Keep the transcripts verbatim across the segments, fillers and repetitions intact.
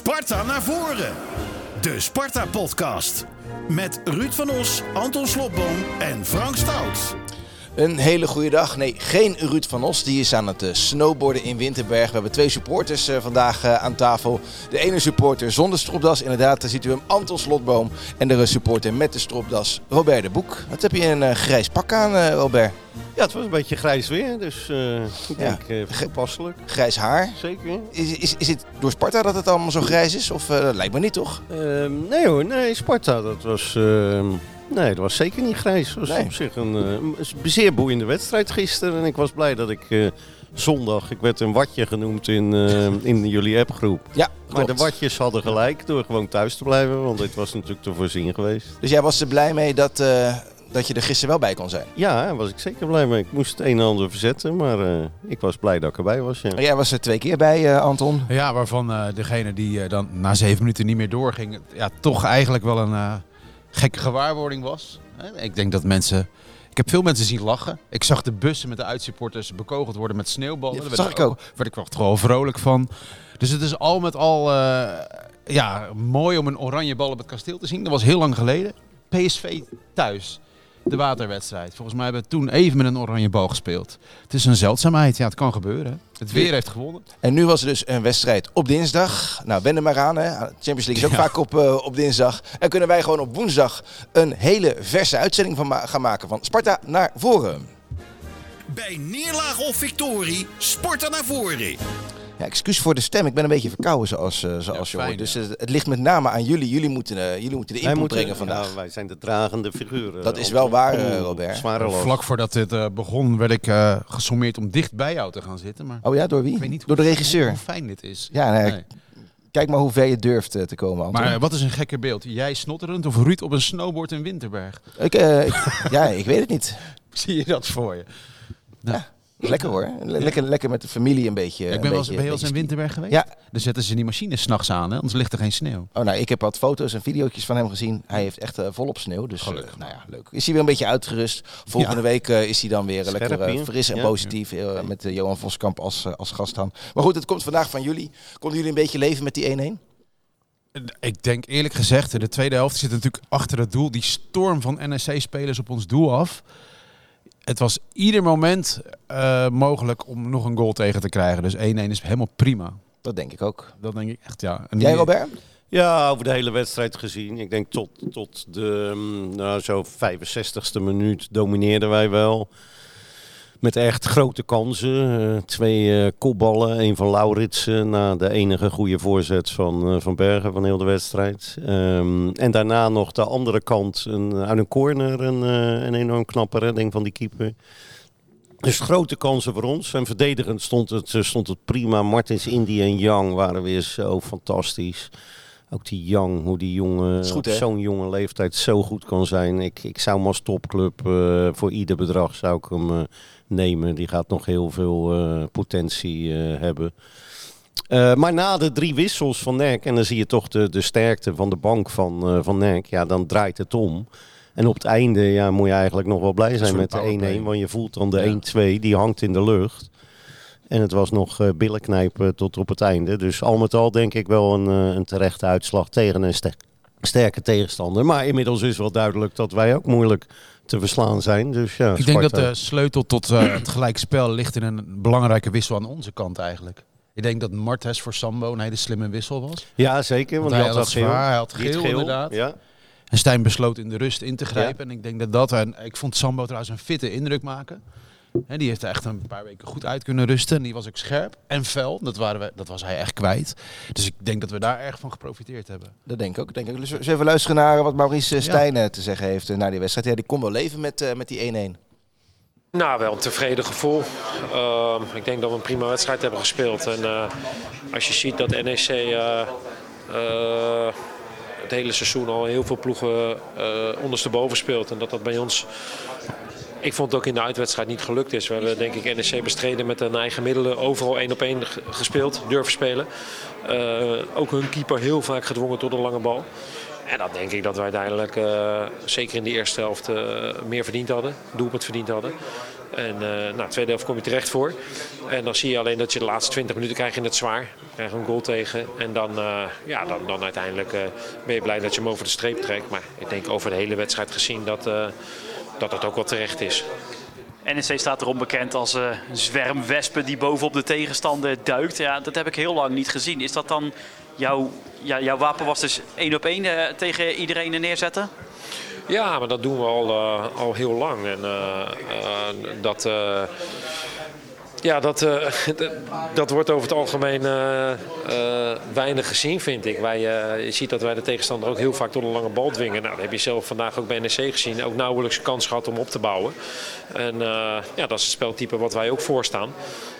Sparta naar voren. De Sparta-podcast. Met Ruud van Os, Anton Slobboom en Frank Stout. Een hele goede dag. Nee, geen Ruud van Os. Die is aan het uh, snowboarden in Winterberg. We hebben twee supporters uh, vandaag uh, aan tafel. De ene supporter zonder stropdas. Inderdaad, daar ziet u hem, Anton Slobboom. En de supporter met de stropdas, Robert de Boek. Wat heb je een uh, grijs pak aan, uh, Robert? Ja, het was een beetje grijs weer. Dus uh, ik ja. denk uh, toepasselijk. Grijs haar. Zeker. Is, is, is het door Sparta dat het allemaal zo grijs is? Of uh, lijkt me niet, toch? Uh, nee hoor, nee, Sparta, dat was... Uh, Nee, dat was zeker niet grijs. Het was nee. op zich een, uh, een zeer boeiende wedstrijd gisteren. En ik was blij dat ik uh, zondag, ik werd een watje genoemd in, uh, in jullie appgroep. Ja, maar de watjes hadden gelijk door gewoon thuis te blijven. Want dit was natuurlijk te voorzien geweest. Dus jij was er blij mee dat, uh, dat je er gisteren wel bij kon zijn? Ja, daar was ik zeker blij mee. Ik moest het een en ander verzetten. Maar uh, ik was blij dat ik erbij was. Ja. Jij was er twee keer bij, uh, Anton. Ja, waarvan uh, degene die uh, dan na zeven minuten niet meer doorging. Ja, toch eigenlijk wel een... Uh... gekke gewaarwording was. Ik denk dat mensen... Ik heb veel mensen zien lachen. Ik zag de bussen met de uitsupporters bekogeld worden met sneeuwballen. Ja, Daar zag werd ik ook. Werd ik wel gewoon vrolijk van. Dus het is al met al uh, ja, mooi om een oranje bal op het kasteel te zien. Dat was heel lang geleden. P S V thuis. De waterwedstrijd. Volgens mij hebben we toen even met een oranje bal gespeeld. Het is een zeldzaamheid. Ja, het kan gebeuren. Het weer heeft gewonnen. En nu was er dus een wedstrijd op dinsdag. Nou, wend er maar aan. Hè. Champions League is ook ja. vaak op, uh, op dinsdag. En kunnen wij gewoon op woensdag een hele verse uitzending van ma- gaan maken van Sparta naar voren. Bij neerlaag of victorie, Sparta naar voren. Ja, excuus voor de stem. Ik ben een beetje verkouden zoals, uh, zoals ja, je hoort. Dus uh, het ligt met name aan jullie. Jullie moeten, uh, jullie moeten de input moeten, brengen vandaag. Ja, wij zijn de dragende figuren. Dat is wel waar, uh, Robert. Vlak voordat dit uh, begon werd ik uh, gesommeerd om dicht bij jou te gaan zitten. Maar oh ja, door wie? Ik weet niet door hoe, de regisseur. Hoe fijn dit is. Ja, nee, nee. Kijk maar hoe ver je durft uh, te komen, Anton. Maar uh, wat is een gekker beeld? Jij snotterend of Ruud op een snowboard in Winterberg? Ik, uh, ik, ja, ik weet het niet. Zie je dat voor je? Nou. Ja. Lekker hoor. Lekker, lekker met de familie een beetje. Ja, ik ben wel eens, ben je wel eens in Winterberg geweest? Ja. Dan zetten ze die machines 's nachts aan, hè? Anders ligt er geen sneeuw. Oh, nou, ik heb wat foto's en video's van hem gezien. Hij heeft echt uh, volop sneeuw. Dus uh, nou ja, leuk. Is hij weer een beetje uitgerust. Volgende ja. week uh, is hij dan weer Scherp, lekker uh, fris en ja. positief. Uh, met uh, Johan Voskamp als, uh, als gasthang. Maar goed, het komt vandaag van jullie. Konden jullie een beetje leven met die één-één? Ik denk eerlijk gezegd, de tweede helft zit natuurlijk achter het doel. Die storm van N S C-spelers op ons doel af. Het was ieder moment uh, mogelijk om nog een goal tegen te krijgen. Dus één-één is helemaal prima. Dat denk ik ook. Dat denk ik echt, ja. En jij, Robert? Ja, over de hele wedstrijd gezien. Ik denk tot, tot de nou, zo vijfenzestigste minuut domineerden wij wel. Met echt grote kansen. Uh, twee uh, kopballen. Een van Lauritsen na de enige goede voorzet van, uh, van Bergen van heel de wedstrijd. Um, en daarna nog de andere kant een, uit een corner een, uh, een enorm knappe redding van die keeper. Dus grote kansen voor ons. En verdedigend stond het, stond het prima. Martins, Indy en Young waren weer zo fantastisch. Ook die Young, hoe die jongen op zo'n jonge leeftijd zo goed kan zijn. Ik, ik zou hem als topclub uh, voor ieder bedrag zou ik hem uh, nemen. Die gaat nog heel veel uh, potentie uh, hebben. Uh, maar na de drie wissels van N E C, en dan zie je toch de, de sterkte van de bank van, uh, van N E C. Ja, dan draait het om. En op het einde ja, moet je eigenlijk nog wel blij zijn met de één-één. Want je voelt dan de ja. één-twee, die hangt in de lucht. En het was nog uh, billenknijpen tot op het einde. Dus al met al denk ik wel een, uh, een terechte uitslag tegen een ster- sterke tegenstander. Maar inmiddels is wel duidelijk dat wij ook moeilijk te verslaan zijn. Dus, ja, ik Sparta. denk dat de sleutel tot uh, het gelijkspel ligt in een belangrijke wissel aan onze kant eigenlijk. Ik denk dat Martes voor Sambo een hele slimme wissel was. Ja, zeker. Want, want hij, hij had had geel. Hij had geel, geel inderdaad. Ja. En Stijn besloot in de rust in te grijpen. Ja. En ik denk dat dat... En ik vond Sambo trouwens een fitte indruk maken. He, die heeft er echt een paar weken goed uit kunnen rusten. En die was ook scherp en fel. Dat, waren we, dat was hij echt kwijt. Dus ik denk dat we daar erg van geprofiteerd hebben. Dat denk ik ook. Denk ik. Dus even luisteren naar wat Maurice Stijn ja. te zeggen heeft na die wedstrijd. Ja, die kon wel leven met, uh, met die één-één. Nou, wel een tevreden gevoel. Uh, ik denk dat we een prima wedstrijd hebben gespeeld. En uh, als je ziet dat N E C uh, uh, het hele seizoen al heel veel ploegen uh, ondersteboven speelt. En dat dat bij ons... Ik vond het ook in de uitwedstrijd niet gelukt is. We hebben denk ik N E C bestreden met hun eigen middelen. Overal één op één gespeeld, durven spelen. Uh, ook hun keeper heel vaak gedwongen tot een lange bal. En dan denk ik dat we uiteindelijk, uh, zeker in de eerste helft, uh, meer verdiend hadden. Doelpunt verdiend hadden. En uh, nou, de tweede helft kom je terecht voor. En dan zie je alleen dat je de laatste twintig minuten krijg je het zwaar. Krijg je een goal tegen. En dan, uh, ja, dan, dan uiteindelijk uh, ben je blij dat je hem over de streep trekt. Maar ik denk over de hele wedstrijd gezien dat uh, dat, dat ook wel terecht is. N E C staat erom bekend als uh, een zwerm wespen die bovenop de tegenstander duikt. Ja, dat heb ik heel lang niet gezien. Is dat dan jouw, ja, jouw wapen was dus één op één uh, tegen iedereen neerzetten? Ja, maar dat doen we al, uh, al heel lang. En uh, uh, dat... Uh, Ja, dat, uh, dat wordt over het algemeen uh, uh, weinig gezien, vind ik. Wij, uh, je ziet dat wij de tegenstander ook heel vaak tot een lange bal dwingen. Nou, dat heb je zelf vandaag ook bij N E C gezien. Ook nauwelijks kans gehad om op te bouwen. En uh, ja, dat is het speltype wat wij ook voorstaan.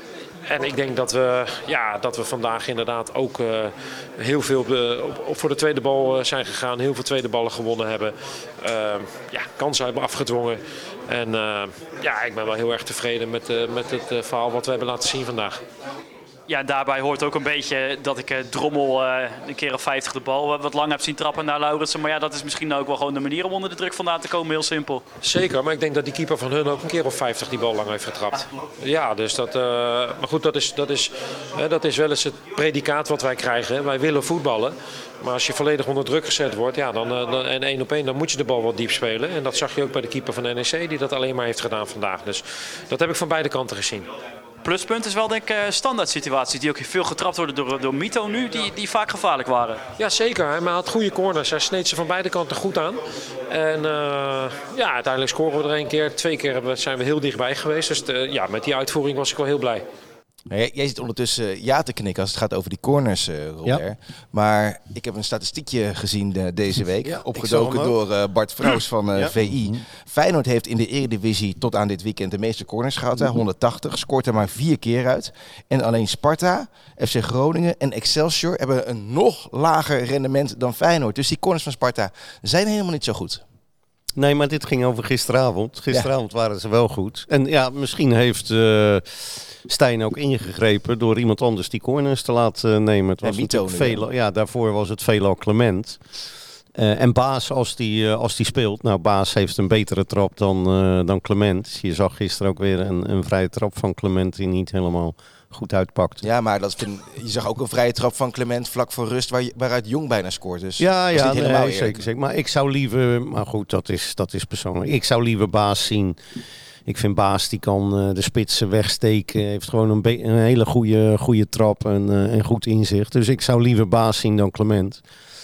En ik denk dat we, ja, dat we vandaag inderdaad ook uh, heel veel uh, op, op voor de tweede bal uh, zijn gegaan. Heel veel tweede ballen gewonnen hebben. Uh, ja, kansen hebben afgedwongen. En uh, ja, ik ben wel heel erg tevreden met, uh, met het uh, verhaal wat we hebben laten zien vandaag. Ja, en daarbij hoort ook een beetje dat ik uh, Drommel uh, een keer of vijftig de bal uh, wat lang heb zien trappen naar Lauritsen. Maar ja, dat is misschien ook wel gewoon de manier om onder de druk vandaan te komen. Heel simpel. Zeker, maar ik denk dat die keeper van hun ook een keer of vijftig die bal lang heeft getrapt. Ja, dus dat... Uh, maar goed, dat is, dat, is, uh, dat is wel eens het predicaat wat wij krijgen. Wij willen voetballen. Maar als je volledig onder druk gezet wordt, ja, dan, uh, dan, en één op één, dan moet je de bal wat diep spelen. En dat zag je ook bij de keeper van N E C, die dat alleen maar heeft gedaan vandaag. Dus dat heb ik van beide kanten gezien. Pluspunt is wel, denk ik, standaard situaties die ook veel getrapt worden door, door Mito nu, die, die vaak gevaarlijk waren. Ja, zeker. Hij had goede corners. Hij sneed ze van beide kanten goed aan. En uh, ja, uiteindelijk scoren we er één keer. Twee keer zijn we heel dichtbij geweest. Dus de, ja, met die uitvoering was ik wel heel blij. Jij, jij zit ondertussen ja te knikken als het gaat over die corners, uh, Robert. Ja. Maar ik heb een statistiekje gezien uh, deze week. Ja, opgedoken door uh, Bart Vrouws van uh, ja. V I. Feyenoord heeft in de Eredivisie tot aan dit weekend de meeste corners gehad. Mm-hmm. honderdtachtig, scoort er maar vier keer uit. En alleen Sparta, F C Groningen en Excelsior hebben een nog lager rendement dan Feyenoord. Dus die corners van Sparta zijn helemaal niet zo goed. Nee, maar dit ging over gisteravond. Gisteravond ja. waren ze wel goed. En ja, misschien heeft uh, Stijn ook ingegrepen door iemand anders die corners te laten nemen. Het was ja, natuurlijk veel, ja, daarvoor was het veelal Clement. Uh, en Baas, als die, uh, als die speelt, nou Baas heeft een betere trap dan, uh, dan Clement. Je zag gisteren ook weer een, een vrije trap van Clement die niet helemaal goed uitpakt. Ja, maar dat vind, je zag ook een vrije trap van Clement vlak voor rust waar, waaruit Jong bijna scoort. Dus ja, ja, niet helemaal nee, zeker, zeker. Maar ik zou liever, maar goed, dat is, dat is persoonlijk. Ik zou liever Baas zien. Ik vind Baas, die kan uh, de spitsen wegsteken. Heeft gewoon een, be- een hele goede, goede trap en, uh, en goed inzicht. Dus ik zou liever Baas zien dan Clement.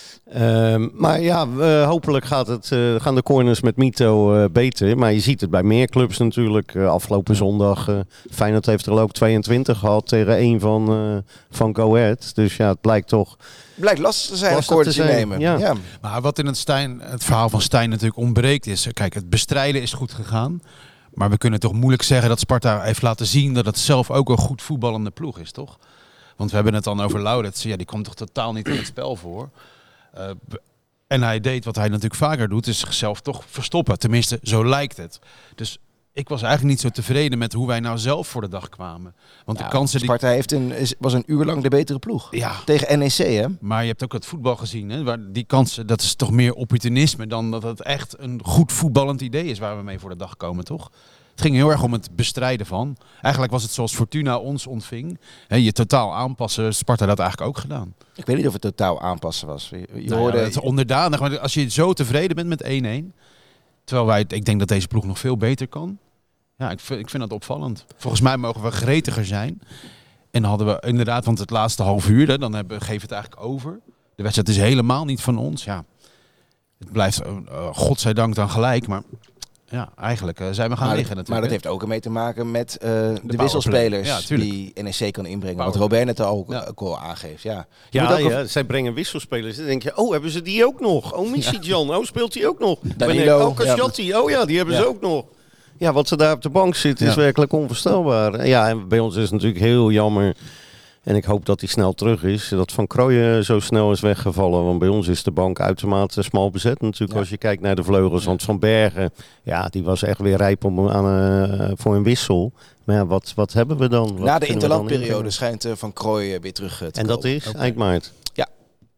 Uh, maar ja, uh, hopelijk gaat het, uh, gaan de corners met Mito uh, beter. Maar je ziet het bij meer clubs natuurlijk. Uh, afgelopen zondag, uh, Feyenoord heeft er ook tweeëntwintig gehad tegen één van, uh, van Go Ahead. Dus ja, het blijkt toch... Blijkt lastig te zijn, akkoord te nemen. Ja. Ja. Maar wat in het, Stijn, het verhaal van Stijn natuurlijk ontbreekt is... Kijk, het bestrijden is goed gegaan. Maar we kunnen toch moeilijk zeggen dat Sparta heeft laten zien... dat het zelf ook een goed voetballende ploeg is, toch? Want we hebben het dan over Lauritsen. Ja, die komt toch totaal niet in het spel voor... Uh, en hij deed wat hij natuurlijk vaker doet, is zichzelf toch verstoppen. Tenminste, zo lijkt het. Dus ik was eigenlijk niet zo tevreden met hoe wij nou zelf voor de dag kwamen. Want ja, de kansen die... Sparta heeft een, was een uur lang de betere ploeg. Ja. Tegen N E C, hè? Maar je hebt ook het voetbal gezien. Hè? Waar die kansen, dat is toch meer opportunisme dan dat het echt een goed voetballend idee is waar we mee voor de dag komen, toch? Het ging heel erg om het bestrijden van. Eigenlijk was het zoals Fortuna ons ontving. He, je totaal aanpassen. Sparta dat eigenlijk ook gedaan. Ik weet niet of het totaal aanpassen was. Je, je nou hoorde... ja, het is onderdanig. Maar als je zo tevreden bent met één-één. Terwijl wij, ik denk dat deze ploeg nog veel beter kan. Ja, ik vind, ik vind dat opvallend. Volgens mij mogen we gretiger zijn. En hadden we inderdaad, want het laatste half uur, hè, dan hebben, geven we het eigenlijk over. De wedstrijd is helemaal niet van ons. Ja, het blijft, uh, godzijdank dan gelijk, maar... Ja, eigenlijk uh, zijn we gaan maar liggen dat, natuurlijk. Maar dat heeft ook ermee te maken met uh, de, de wisselspelers ja, die N E C kan inbrengen. Power. Wat Robert net al, ja. ook al aangeeft. Ja, ja, ja een... zij brengen wisselspelers. Dan denk je, oh, hebben ze die ook nog? Oh, Missy-Jan, ja. oh, speelt die ook nog? Danilo. Oh, Casciatti, ja. oh ja, die hebben ja. ze ook nog. Ja, wat ze daar op de bank zitten is ja. werkelijk onvoorstelbaar. Ja, en bij ons is het natuurlijk heel jammer... En ik hoop dat hij snel terug is. Dat Van Krooijen zo snel is weggevallen. Want bij ons is de bank uitermate smal bezet natuurlijk. Ja. Als je kijkt naar de vleugels. Want Van Bergen, ja, die was echt weer rijp om aan, uh, voor een wissel. Maar ja, wat, wat hebben we dan? Wat Na de interlandperiode schijnt uh, Van Krooijen weer terug uh, te En komen. dat is okay. eind maart? Ja.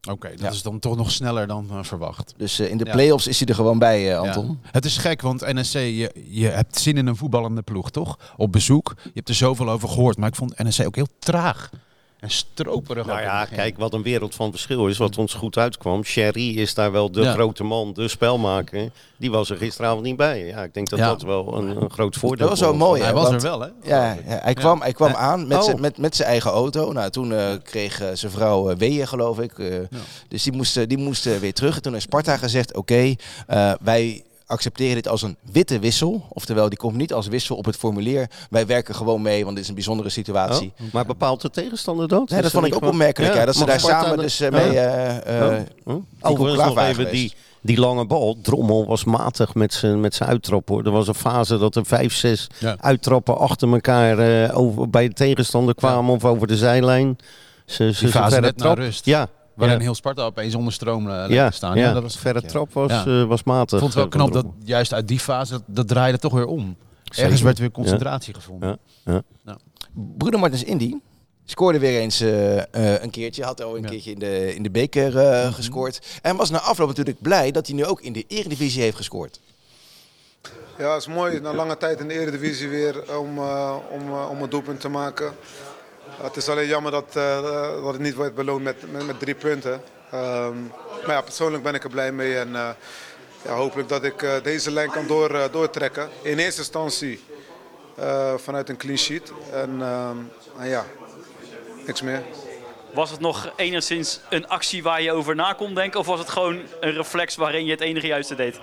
Oké, okay, dat Ja. is dan toch nog sneller dan uh, verwacht. Dus uh, in de Ja. play-offs is hij er gewoon bij, uh, Anton. Ja. Het is gek, want N E C, je, je hebt zin in een voetballende ploeg, toch? Op bezoek. Je hebt er zoveel over gehoord, maar ik vond N E C ook heel traag. En stroperig. Nou ook ja, in het begin. kijk wat een wereld van verschil is, wat ons goed uitkwam. Sherry is daar wel de Ja. grote man, de spelmaker. Die was er gisteravond niet bij. Ja, ik denk dat Ja. dat wel een, een groot voordeel Dat was wel voor mooi, Hij hè, was want- er wel, hè? Ja, ja, hij kwam, hij kwam Ja. aan met, Oh. zijn- met, met zijn eigen auto. Nou, toen uh, kreeg uh, zijn vrouw uh, weeën, geloof ik. Uh, Ja. Dus die moest, uh, die moest uh, weer terug. En toen heeft Sparta gezegd, oké, okay, uh, wij accepteren dit als een witte wissel. Oftewel, die komt niet als wissel op het formulier. Wij werken gewoon mee, want dit is een bijzondere situatie. Oh, maar bepaalt de tegenstander dat? Nee, Is dat vond ik niet ook gewoon- opmerkelijk. Ja, dat ze maar daar Sparta samen de- dus uh, Ja. mee... Uh, uh, Huh? die Overigens klaar nog waren even geweest. die, die lange bal. Drommel was matig met zijn met zijn uittrap, hoor. Er was een fase dat er vijf, zes Ja. uittrappen achter elkaar uh, over, bij de tegenstander kwamen of over de zijlijn. Ze, ze, Die ze fase verre net na trap. rust. Ja, Waarin ja. heel Sparta opeens onder stroom uh, Ja, lekker staan. ja, dat was verre ja. trap was, Ja. uh, was matig. Ik vond het wel uh, knap van dat Drommel. juist uit die fase, dat, dat draaide toch weer om. Zeker. Ergens werd weer concentratie gevonden. Ja. Ja. Broeder Martens Indy scoorde weer eens uh, uh, een keertje. Had al een Ja. keertje in de, in de beker uh, gescoord. En was na afloop natuurlijk blij dat hij nu ook in de Eredivisie heeft gescoord. Ja, het is mooi. Na lange tijd in de Eredivisie weer om, uh, om, uh, om een doelpunt te maken. Uh, het is alleen jammer dat, uh, dat het niet wordt beloond met, met, met drie punten. Um, maar ja, persoonlijk ben ik er blij mee. En uh, ja, hopelijk dat ik uh, deze lijn kan door, uh, doortrekken. In eerste instantie uh, vanuit een clean sheet. En, uh, en ja, niks meer. Was het nog enigszins een actie waar je over na kon denken? Of was het gewoon een reflex waarin je het enige juiste deed?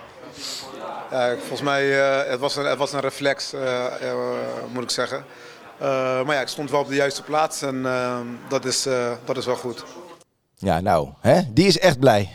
Ja, volgens mij uh, het was een, het was een reflex, uh, uh, moet ik zeggen. Uh, maar ja, ik stond wel op de juiste plaats en uh, dat, is, uh, dat is wel goed. Ja, nou, hè? Die is echt blij.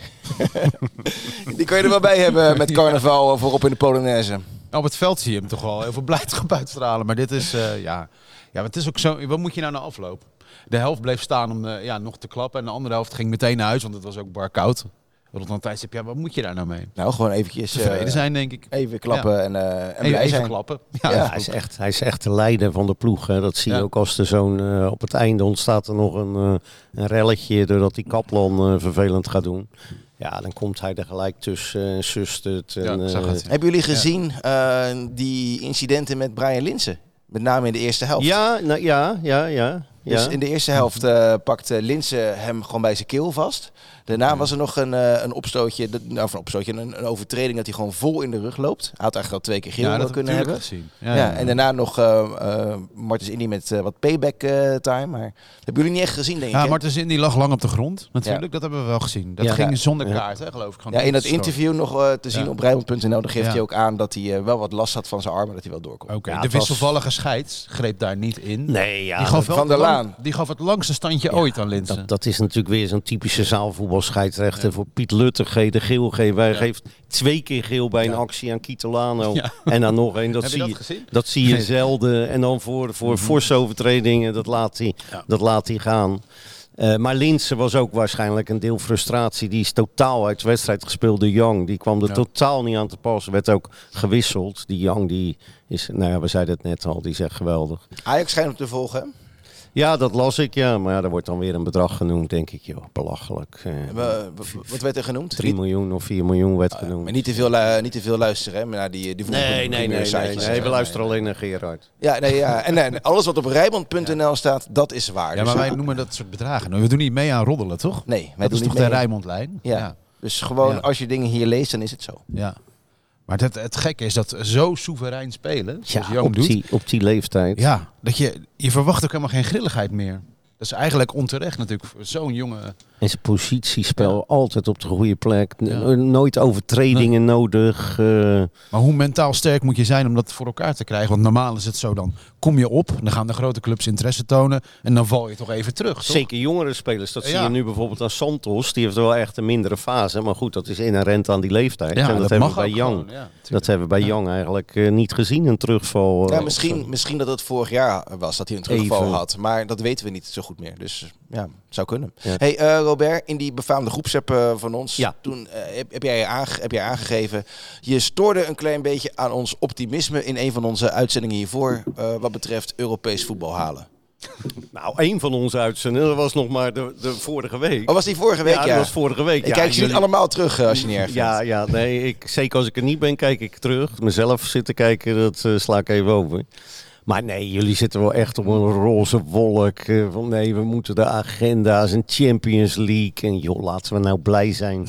Die kan je er wel bij hebben met carnaval voorop in de Polonaise. Op het veld zie je hem toch wel heel veel blijdschap uitstralen. Maar dit is, uh, ja... ja, maar het is ook zo... Wat moet je nou na afloop? De helft bleef staan om uh, ja, nog te klappen. En de andere helft ging meteen naar huis, want het was ook bar koud. Rond een tijdstip, ja, wat moet je daar nou mee? Nou, gewoon eventjes... Tevreden uh, zijn, denk ik. Even klappen Ja. en, uh, en Even, blij even zijn. klappen. Ja, Ja, ja. Hij is, echt, hij is echt de leider van de ploeg. Hè. Dat zie je Ja. ook als er zo'n... Uh, op het einde ontstaat er nog een, uh, een relletje doordat die Kaplan uh, vervelend gaat doen. Ja, dan komt hij er gelijk tussen en uh, sust het. En, Ja, ik zag uh, het. Hebben jullie gezien uh, die incidenten met Brian Linssen? Met name in de eerste helft. Ja, nou, ja, ja, ja. Dus ja. in de eerste helft uh, pakte Linssen hem gewoon bij zijn keel vast. Daarna was er nog een, uh, een opstootje, de, nou, een opstootje, een, een overtreding dat hij gewoon vol in de rug loopt. Hij had eigenlijk al twee keer geel Ja, wel dat kunnen heb ik hebben. gezien. Ja, Ja, ja, ja. En daarna nog uh, uh, Martens Indy met uh, wat payback uh, time. Maar hebben jullie niet echt gezien, denk ik? Ja, hè? Martens Indy lag lang op de grond. Natuurlijk, dat hebben we wel gezien. Dat Ja. ging Ja. zonder Ja. kaart, hè, geloof ik. Gewoon Ja, in dat zo. interview nog uh, te zien Ja. op Rijnmond punt n l, dan geeft Ja. hij ook aan dat hij uh, wel wat last had van zijn armen, dat hij wel doorkomt. Oké, Ja, de het was- wisselvallige scheids greep daar niet in. Nee, ja. die, gaf dat, wel Van der de lang- Laan. die gaf het langste standje ooit aan Linssen. dat, dat is natuurlijk weer zo'n typische zaalvoetbalscheidsrechter. Voor Piet Luttegede geel geven. Hij Ja. geeft twee keer geel bij een Ja. actie aan Kitolano. Ja. En dan nog één. Dat, Heb je zie dat je, gezien? dat zie je Nee. zelden. En dan voor, voor forse overtredingen, dat laat hij, Ja. dat laat hij gaan. Uh, maar Linssen was ook waarschijnlijk een deel frustratie. Die is totaal uit de wedstrijd gespeeld. De Young, die kwam er Ja. totaal niet aan te passen. Werd ook gewisseld. Die Young, die is, nou ja, we zeiden het net al, die is echt geweldig. Ajax schijnt hem te volgen. hè? Ja, dat las ik, ja. Maar ja, er wordt dan weer een bedrag genoemd, denk ik. Joh, belachelijk. Uh, We- we- wat werd er genoemd? drie miljoen of vier miljoen werd Ah, genoemd. maar niet te veel, lu- niet te veel luisteren, hè? Maar naar die, die Nee, nee, nee, nee, sitejes en nee. zo. We luisteren alleen naar Gerard. Ja, nee, ja. En, en alles wat op Rijnmond punt n l staat, dat is waar. Ja, Dus, maar wij noemen dat soort bedragen. We doen niet mee aan roddelen, toch? nee, wij Dat doen is toch niet de mee. Rijnmondlijn? Ja. Ja. Dus gewoon, Ja. als je dingen hier leest, dan is het zo. ja. Maar het, het gekke is dat zo soeverein spelen, zoals Ja, Young op doet. die, op die leeftijd. Ja, dat je, je verwacht ook helemaal geen grilligheid meer. Dat is eigenlijk onterecht natuurlijk voor zo'n jongen. En zijn positiespel Ja. altijd op de goede plek. N- Ja. Nooit overtredingen nodig. eh. Maar hoe mentaal sterk moet je zijn om dat voor elkaar te krijgen? Want normaal is het zo, dan kom je op, dan gaan de grote clubs interesse tonen en dan val je toch even terug, toch? Zeker jongere spelers. Dat zie Ja. je nu bijvoorbeeld aan Santos. Die heeft wel echt een mindere fase. Maar goed, dat is inherent aan die leeftijd. Ja, en dat, dat hebben mag we bij ook Young. gewoon, ja, tuurlijk. Dat hebben we bij Ja. Young eigenlijk eh, niet gezien. Een terugval. eh, Ja, of misschien, zo. misschien dat het vorig jaar was, dat hij een terugval Even. had. Maar dat weten we niet zo goed meer. Dus ja, het zou kunnen. Ja. Hey uh, Robert, in die befaamde groepsapp uh, van ons, Ja. toen uh, heb, heb, jij aange, heb jij aangegeven, je stoorde een klein beetje aan ons optimisme in een van onze uitzendingen hiervoor, uh, wat betreft Europees voetbal halen. Nou, één van onze uitzendingen, dat was nog maar de, de vorige week. Oh, was die vorige week? Ja, ja, dat was vorige week. Ik ja, kijk ze jullie... niet allemaal terug als je niet erg vindt. Ja, ja, nee, ik, zeker als ik er niet ben, kijk ik terug. Mezelf zitten kijken, dat uh, sla ik even over. Maar nee, jullie zitten wel echt op een roze wolk. Uh, van nee, we moeten de agenda's en Champions League. En joh, laten we nou blij zijn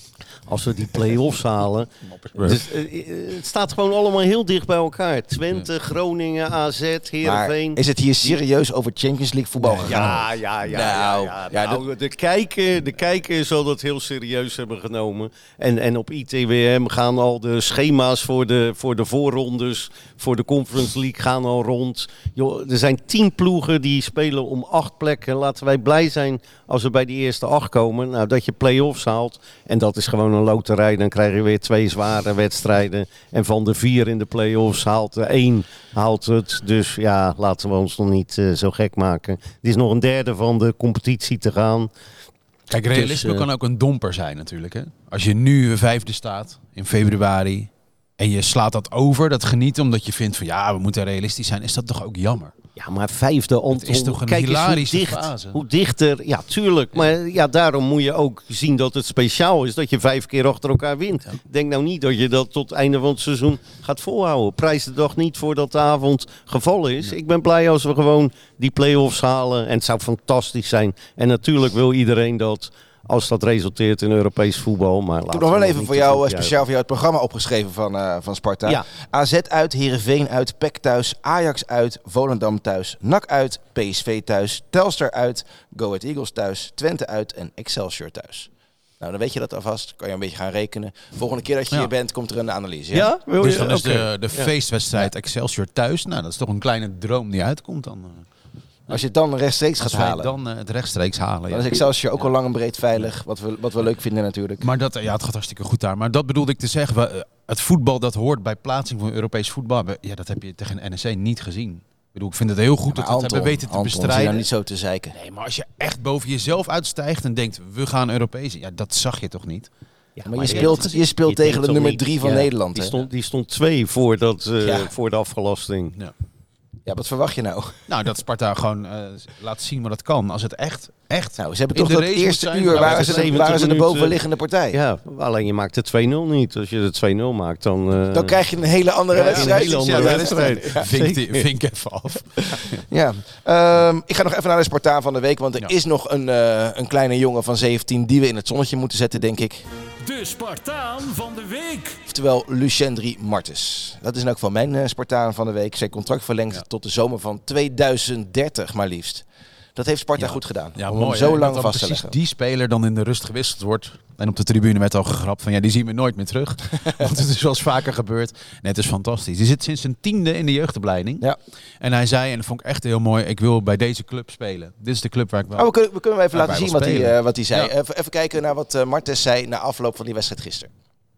als we die play-offs halen. Dus, uh, het staat gewoon allemaal heel dicht bij elkaar. Twente, Groningen, A Z, Heerenveen. Maar is het hier serieus over Champions League voetbal gegaan? Ja, ja, ja. Nou, ja, ja, ja. Nou, de, de, kijker, de kijker zal dat heel serieus hebben genomen. En, en op I T W M gaan al de schema's voor de, voor de voorrondes, voor de Conference League gaan al rond. Yo, er zijn tien ploegen die spelen om acht plekken. Laten wij blij zijn als we bij die eerste acht komen. Nou, dat je play-offs haalt. En dat is gewoon een loterij. Dan krijg je weer twee zware wedstrijden. En van de vier in de play-offs haalt er één haalt het. Dus ja, laten we ons nog niet uh, zo gek maken. Er is nog een derde van de competitie te gaan. Kijk, realisme dus, uh, kan ook een domper zijn natuurlijk. Hè? Als je nu vijfde staat in februari en je slaat dat over, dat genieten omdat je vindt van ja, we moeten realistisch zijn, is dat toch ook jammer? Ja, maar vijfde, Anton, het is toch een kijk hilarische eens hoe dicht, fase. Hoe dichter, ja tuurlijk. Maar ja, daarom moet je ook zien dat het speciaal is dat je vijf keer achter elkaar wint. Ja. Denk nou niet dat je dat tot het einde van het seizoen gaat volhouden. Prijs de dag niet voordat de avond gevallen is. Ja. Ik ben blij als we gewoon die play-offs halen. En het zou fantastisch zijn. En natuurlijk wil iedereen dat, als dat resulteert in Europees voetbal. Maar ik heb nog wel even voor jou, speciaal voor jou het programma opgeschreven van, uh, van Sparta. Ja. A Z uit, Heerenveen uit, P E C thuis, Ajax uit, Volendam thuis, N A C uit, P S V thuis, Telstar uit, Go Ahead Eagles thuis, Twente uit en Excelsior thuis. Nou, dan weet je dat alvast. Kan je een beetje gaan rekenen. Volgende keer dat je ja. hier bent, komt er een analyse. Ja? ja? Dus dan is okay. de, de feestwedstrijd ja. Excelsior thuis. Nou, dat is toch een kleine droom die uitkomt dan. Uh. Als je het dan rechtstreeks Als gaat halen. dan uh, het rechtstreeks halen. Dan ja. is Excelsior ook al lang en breed veilig. Wat we, wat we leuk vinden natuurlijk. Maar dat, ja, het gaat hartstikke goed daar. Maar dat bedoelde ik te zeggen. We, uh, het voetbal dat hoort bij plaatsing van Europees voetbal. Ja, dat heb je tegen N E C niet gezien. Ik bedoel, ik vind het heel goed ja, dat we het hebben weten te Anton, bestrijden. Nou niet zo te zeiken. Nee, maar als je echt boven jezelf uitstijgt en denkt, we gaan Europees. Ja, dat zag je toch niet? Ja, maar, maar je speelt, je speelt je tegen de nummer drie van ja, Nederland. Die stond, die stond twee voor, dat, uh, ja. voor de afgelasting. Ja. Ja, wat verwacht je nou? Nou, dat Sparta gewoon uh, laat zien wat het kan. Als het echt, echt... Nou, ze hebben toch dat eerste uur nou, waren, ze de, waren ze de bovenliggende partij. Ja, alleen je maakt de twee nul niet. Als je de twee nul maakt, dan... Uh... Dan krijg je een hele andere ja, wedstrijd. Een hele andere ja, wedstrijd. Ja, vink, die, vink even af. Ja, um, ik ga nog even naar de Spartaan van de week. Want er ja. is nog een, uh, een kleine jongen van zeventien die we in het zonnetje moeten zetten, denk ik. De Spartaan van de week. Oftewel Lucendri Martens. Dat is in elk geval mijn uh, Spartaan van de week. Zijn contract verlengd ja. tot de zomer van tweeduizend dertig maar liefst. Dat heeft Sparta ja. goed gedaan. Ja, om mooi, hem zo hè? lang dat vast te leggen. Die speler dan in de rust gewisseld wordt. En op de tribune werd al gegrapt van ja, die zien we nooit meer terug. Want het is wel eens vaker gebeurd. Nee, het is fantastisch. Die zit sinds zijn tiende in de jeugdopleiding. Ja. En hij zei, en dat vond ik echt heel mooi, ik wil bij deze club spelen. Dit is de club waar ik wel... Oh, we kunnen, we kunnen even laten zien wat hij, uh, wat hij zei. Ja. Even, even kijken naar wat uh, Martens zei na afloop van die wedstrijd gisteren.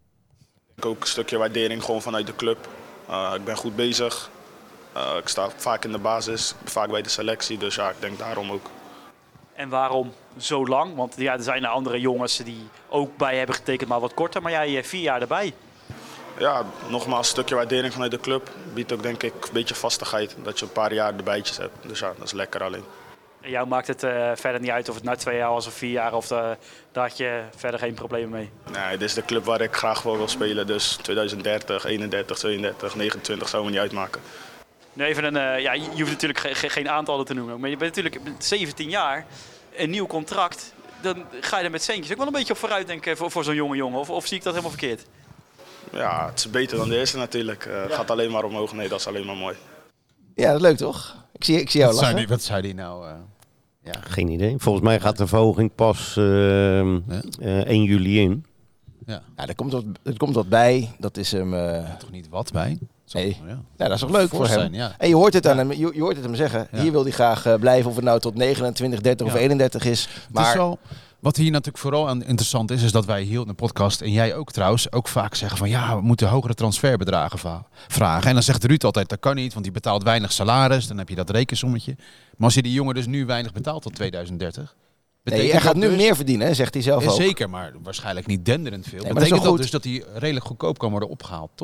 Ik ook een stukje waardering gewoon vanuit de club. Uh, ik ben goed bezig. Uh, ik sta vaak in de basis, vaak bij de selectie. Dus ja, ik denk daarom ook. En waarom zo lang? Want ja, er zijn er andere jongens die ook bij hebben getekend, maar wat korter. Maar jij vier jaar erbij. Ja, nogmaals een stukje waardering vanuit de club. Biedt ook denk ik een beetje vastigheid. Dat je een paar jaar erbijtjes hebt. Dus ja, dat is lekker alleen. En jou maakt het uh, verder niet uit of het na twee jaar was of vier jaar. Of de, daar had je verder geen problemen mee? Nee, dit is de club waar ik graag voor wil spelen. Dus tweeduizend dertig, eenendertig, tweeëndertig, negenentwintig zou me niet uitmaken. Nu even een, uh, ja, je hoeft natuurlijk ge- ge- geen aantallen te noemen. Maar je bent natuurlijk met zeventien jaar, een nieuw contract. Dan ga je er met centjes ook wel een beetje op vooruit denken voor, voor zo'n jonge jongen. Of, of zie ik dat helemaal verkeerd? Ja, het is beter dan de eerste natuurlijk. Uh, het ja. gaat alleen maar omhoog. Nee, dat is alleen maar mooi. Ja, dat is leuk toch? Ik zie, ik zie jou wat lachen. Zei die, wat zei die nou? Uh, ja. Geen idee. Volgens mij gaat de verhoging pas uh, ja. uh, één juli in. Ja, ja er, komt wat, er komt wat bij. Dat is hem... Uh... Ja, toch niet wat bij? Nee. Ja. Ja, dat is toch leuk voor hem. Zijn, ja. En je hoort het aan hem, je, je hoort het hem zeggen. Ja. Hier wil hij graag uh, blijven, of het nou tot negenentwintig, dertig ja. of eenendertig is. Maar... Het is wel, wat hier natuurlijk vooral aan interessant is, is dat wij hier in de podcast, en jij ook trouwens, ook vaak zeggen van ja, we moeten hogere transferbedragen va- vragen. En dan zegt Ruud altijd, dat kan niet, want die betaalt weinig salaris. Dan heb je dat rekensommetje. Maar als je die jongen dus nu weinig betaalt tot tweeduizend dertig... Nee, hij gaat nu dus meer verdienen, hè, zegt hij zelf ja, ook. Zeker, maar waarschijnlijk niet denderend veel. Nee, betekent dat, dat dus dat hij redelijk goedkoop kan worden opgehaald, toch?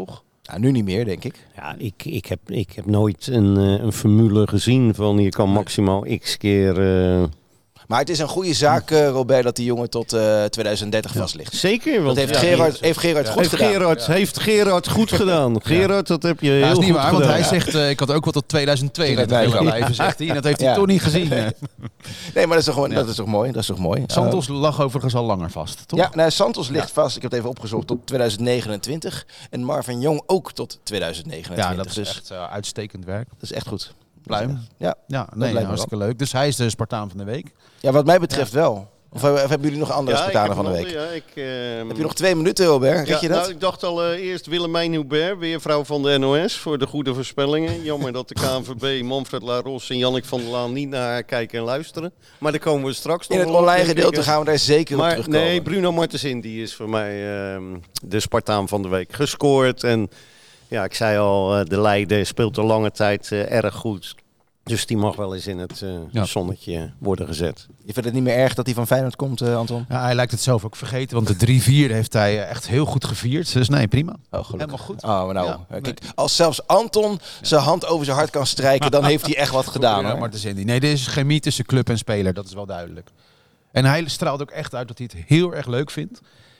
Nou, nu niet meer, denk ik. Ja, ik, ik, heb, ik heb nooit een, uh, een formule gezien van je kan maximaal x keer... Uh... Maar het is een goede zaak, uh, Robert, dat die jongen tot uh, twintig dertig ja. vast ligt. Zeker. Want dat heeft ja, Gerard, heeft Gerard ja. goed heeft gedaan. Gerard, ja. Heeft Gerard goed gedaan. Gerard, dat heb je ja, heel dat is niet goed waar, gedaan. want hij zegt, uh, ik had ook wel tot tweeduizend twee willen blijven, zegt hij. En dat heeft hij ja. toch niet gezien. Nee, nee maar dat is, toch gewoon, ja. dat is toch mooi. Dat is toch mooi. Santos uh, lag overigens al langer vast, toch? Ja, nou, Santos ligt ja. vast. Ik heb het even opgezocht tot twintig negenentwintig. En Marvin Jong ook tot twintig negenentwintig. Ja, dat is dus echt uh, uitstekend werk. Dat is echt goed. Pluim. Ja, ja nee, hartstikke leuk. Dus hij is de Spartaan van de week. Ja, wat mij betreft ja. wel. Of, of hebben jullie nog andere ja, Spartanen van de week? Ja, ik, uh, Heb je nog twee minuten, Robert? Red ja, je dat? Nou, ik dacht al uh, eerst Willemijn Hubert, weervrouw van de N O S, voor de goede voorspellingen. Jammer dat de K N V B, Manfred Laros en Jannik van der Laan niet naar haar kijken en luisteren. Maar daar komen we straks nog. In het online gedeelte gaan we daar zeker maar, op terugkomen. Nee, Bruno Martens Indy is voor mij uh, de Spartaan van de week. Gescoord en ja, ik zei al, uh, de Leiden speelt al lange tijd uh, erg goed. Dus die mag wel eens in het uh, ja. zonnetje worden gezet. Je vindt het niet meer erg dat hij van Feyenoord komt, uh, Anton? Ja, hij lijkt het zelf ook vergeten, want de drie vier heeft hij uh, echt heel goed gevierd. Dus nee, prima. Oh, helemaal goed. Oh, nou, ja, kijk, nee. Als zelfs Anton ja. zijn hand over zijn hart kan strijken, dan heeft hij echt wat gedaan. Ja, maar het is in die. Nee, er is chemie tussen club en speler, dat is wel duidelijk. En hij straalt ook echt uit dat hij het heel erg leuk vindt.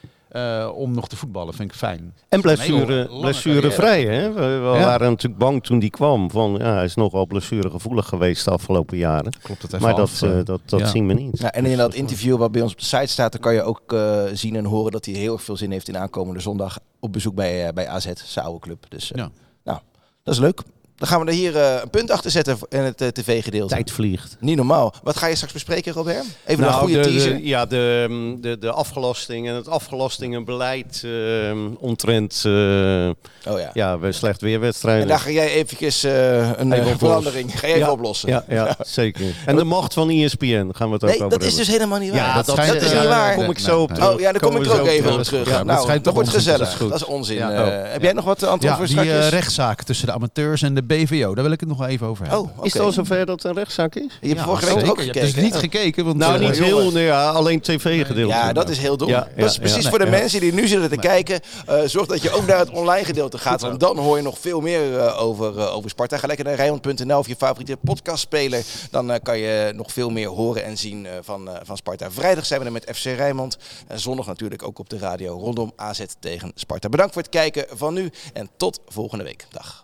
Uh, om nog te voetballen, vind ik fijn. En blessure, blessurevrij, hè? We, we ja. waren natuurlijk bang toen die kwam. Van, ja, hij is nogal blessuregevoelig geweest de afgelopen jaren. Klopt het even maar af, dat, uh, dat, dat ja. zien we niet. Ja, en in dat interview wat bij ons op de site staat, dan kan je ook uh, zien en horen dat hij heel erg veel zin heeft in aankomende zondag op bezoek bij, uh, bij A Z, zijn oude club. Dus uh, ja. nou, dat is leuk. Dan gaan we er hier uh, een punt achter zetten in het uh, tv-gedeelte. Tijd vliegt. Niet normaal. Wat ga je straks bespreken, Robert? Even nou, een goede de, teaser. De, ja, de, de, de afgelasting en het afgelastingenbeleid uh, omtrent uh, oh, ja. Ja, slecht weerwedstrijden. En daar ga jij eventjes uh, een even verandering ga jij even ja, oplossen. Ja, ja, ja, zeker. En de macht van E S P N gaan we het ook nee, over dat is hebben. dus helemaal niet waar. Ja, dat, dat, dat, dat is uh, niet waar. Daar kom ik zo op terug. Oh ja, daar kom ik er ook even op terug. Ja, nou, dat, dat wordt gezellig. Dat is onzin. Ja. Uh, oh. Heb jij nog wat antwoord ja, voor straks? Die uh, rechtszaak tussen de amateurs en de B V O, daar wil ik het nog wel even over hebben. Oh, okay. Is het al zover dat het een rechtszaak is? Je hebt ja, vorige week ook gekeken. Je hebt dus niet gekeken. Want nou, niet heel, nee, ja, alleen tv-gedeelte. Ja, dat is heel dom. Ja, ja, dat is precies ja, voor de ja. mensen die nu zitten te nee. kijken. Uh, zorg dat je ook naar het online gedeelte gaat. Want dan hoor je nog veel meer uh, over, uh, over Sparta. Ga lekker naar Rijnmond punt n l of je favoriete podcastspeler. Dan uh, kan je nog veel meer horen en zien uh, van, uh, van Sparta. Vrijdag zijn we er met F C Rijnmond. En zondag natuurlijk ook op de radio rondom A Z tegen Sparta. Bedankt voor het kijken van nu. En tot volgende week. Dag.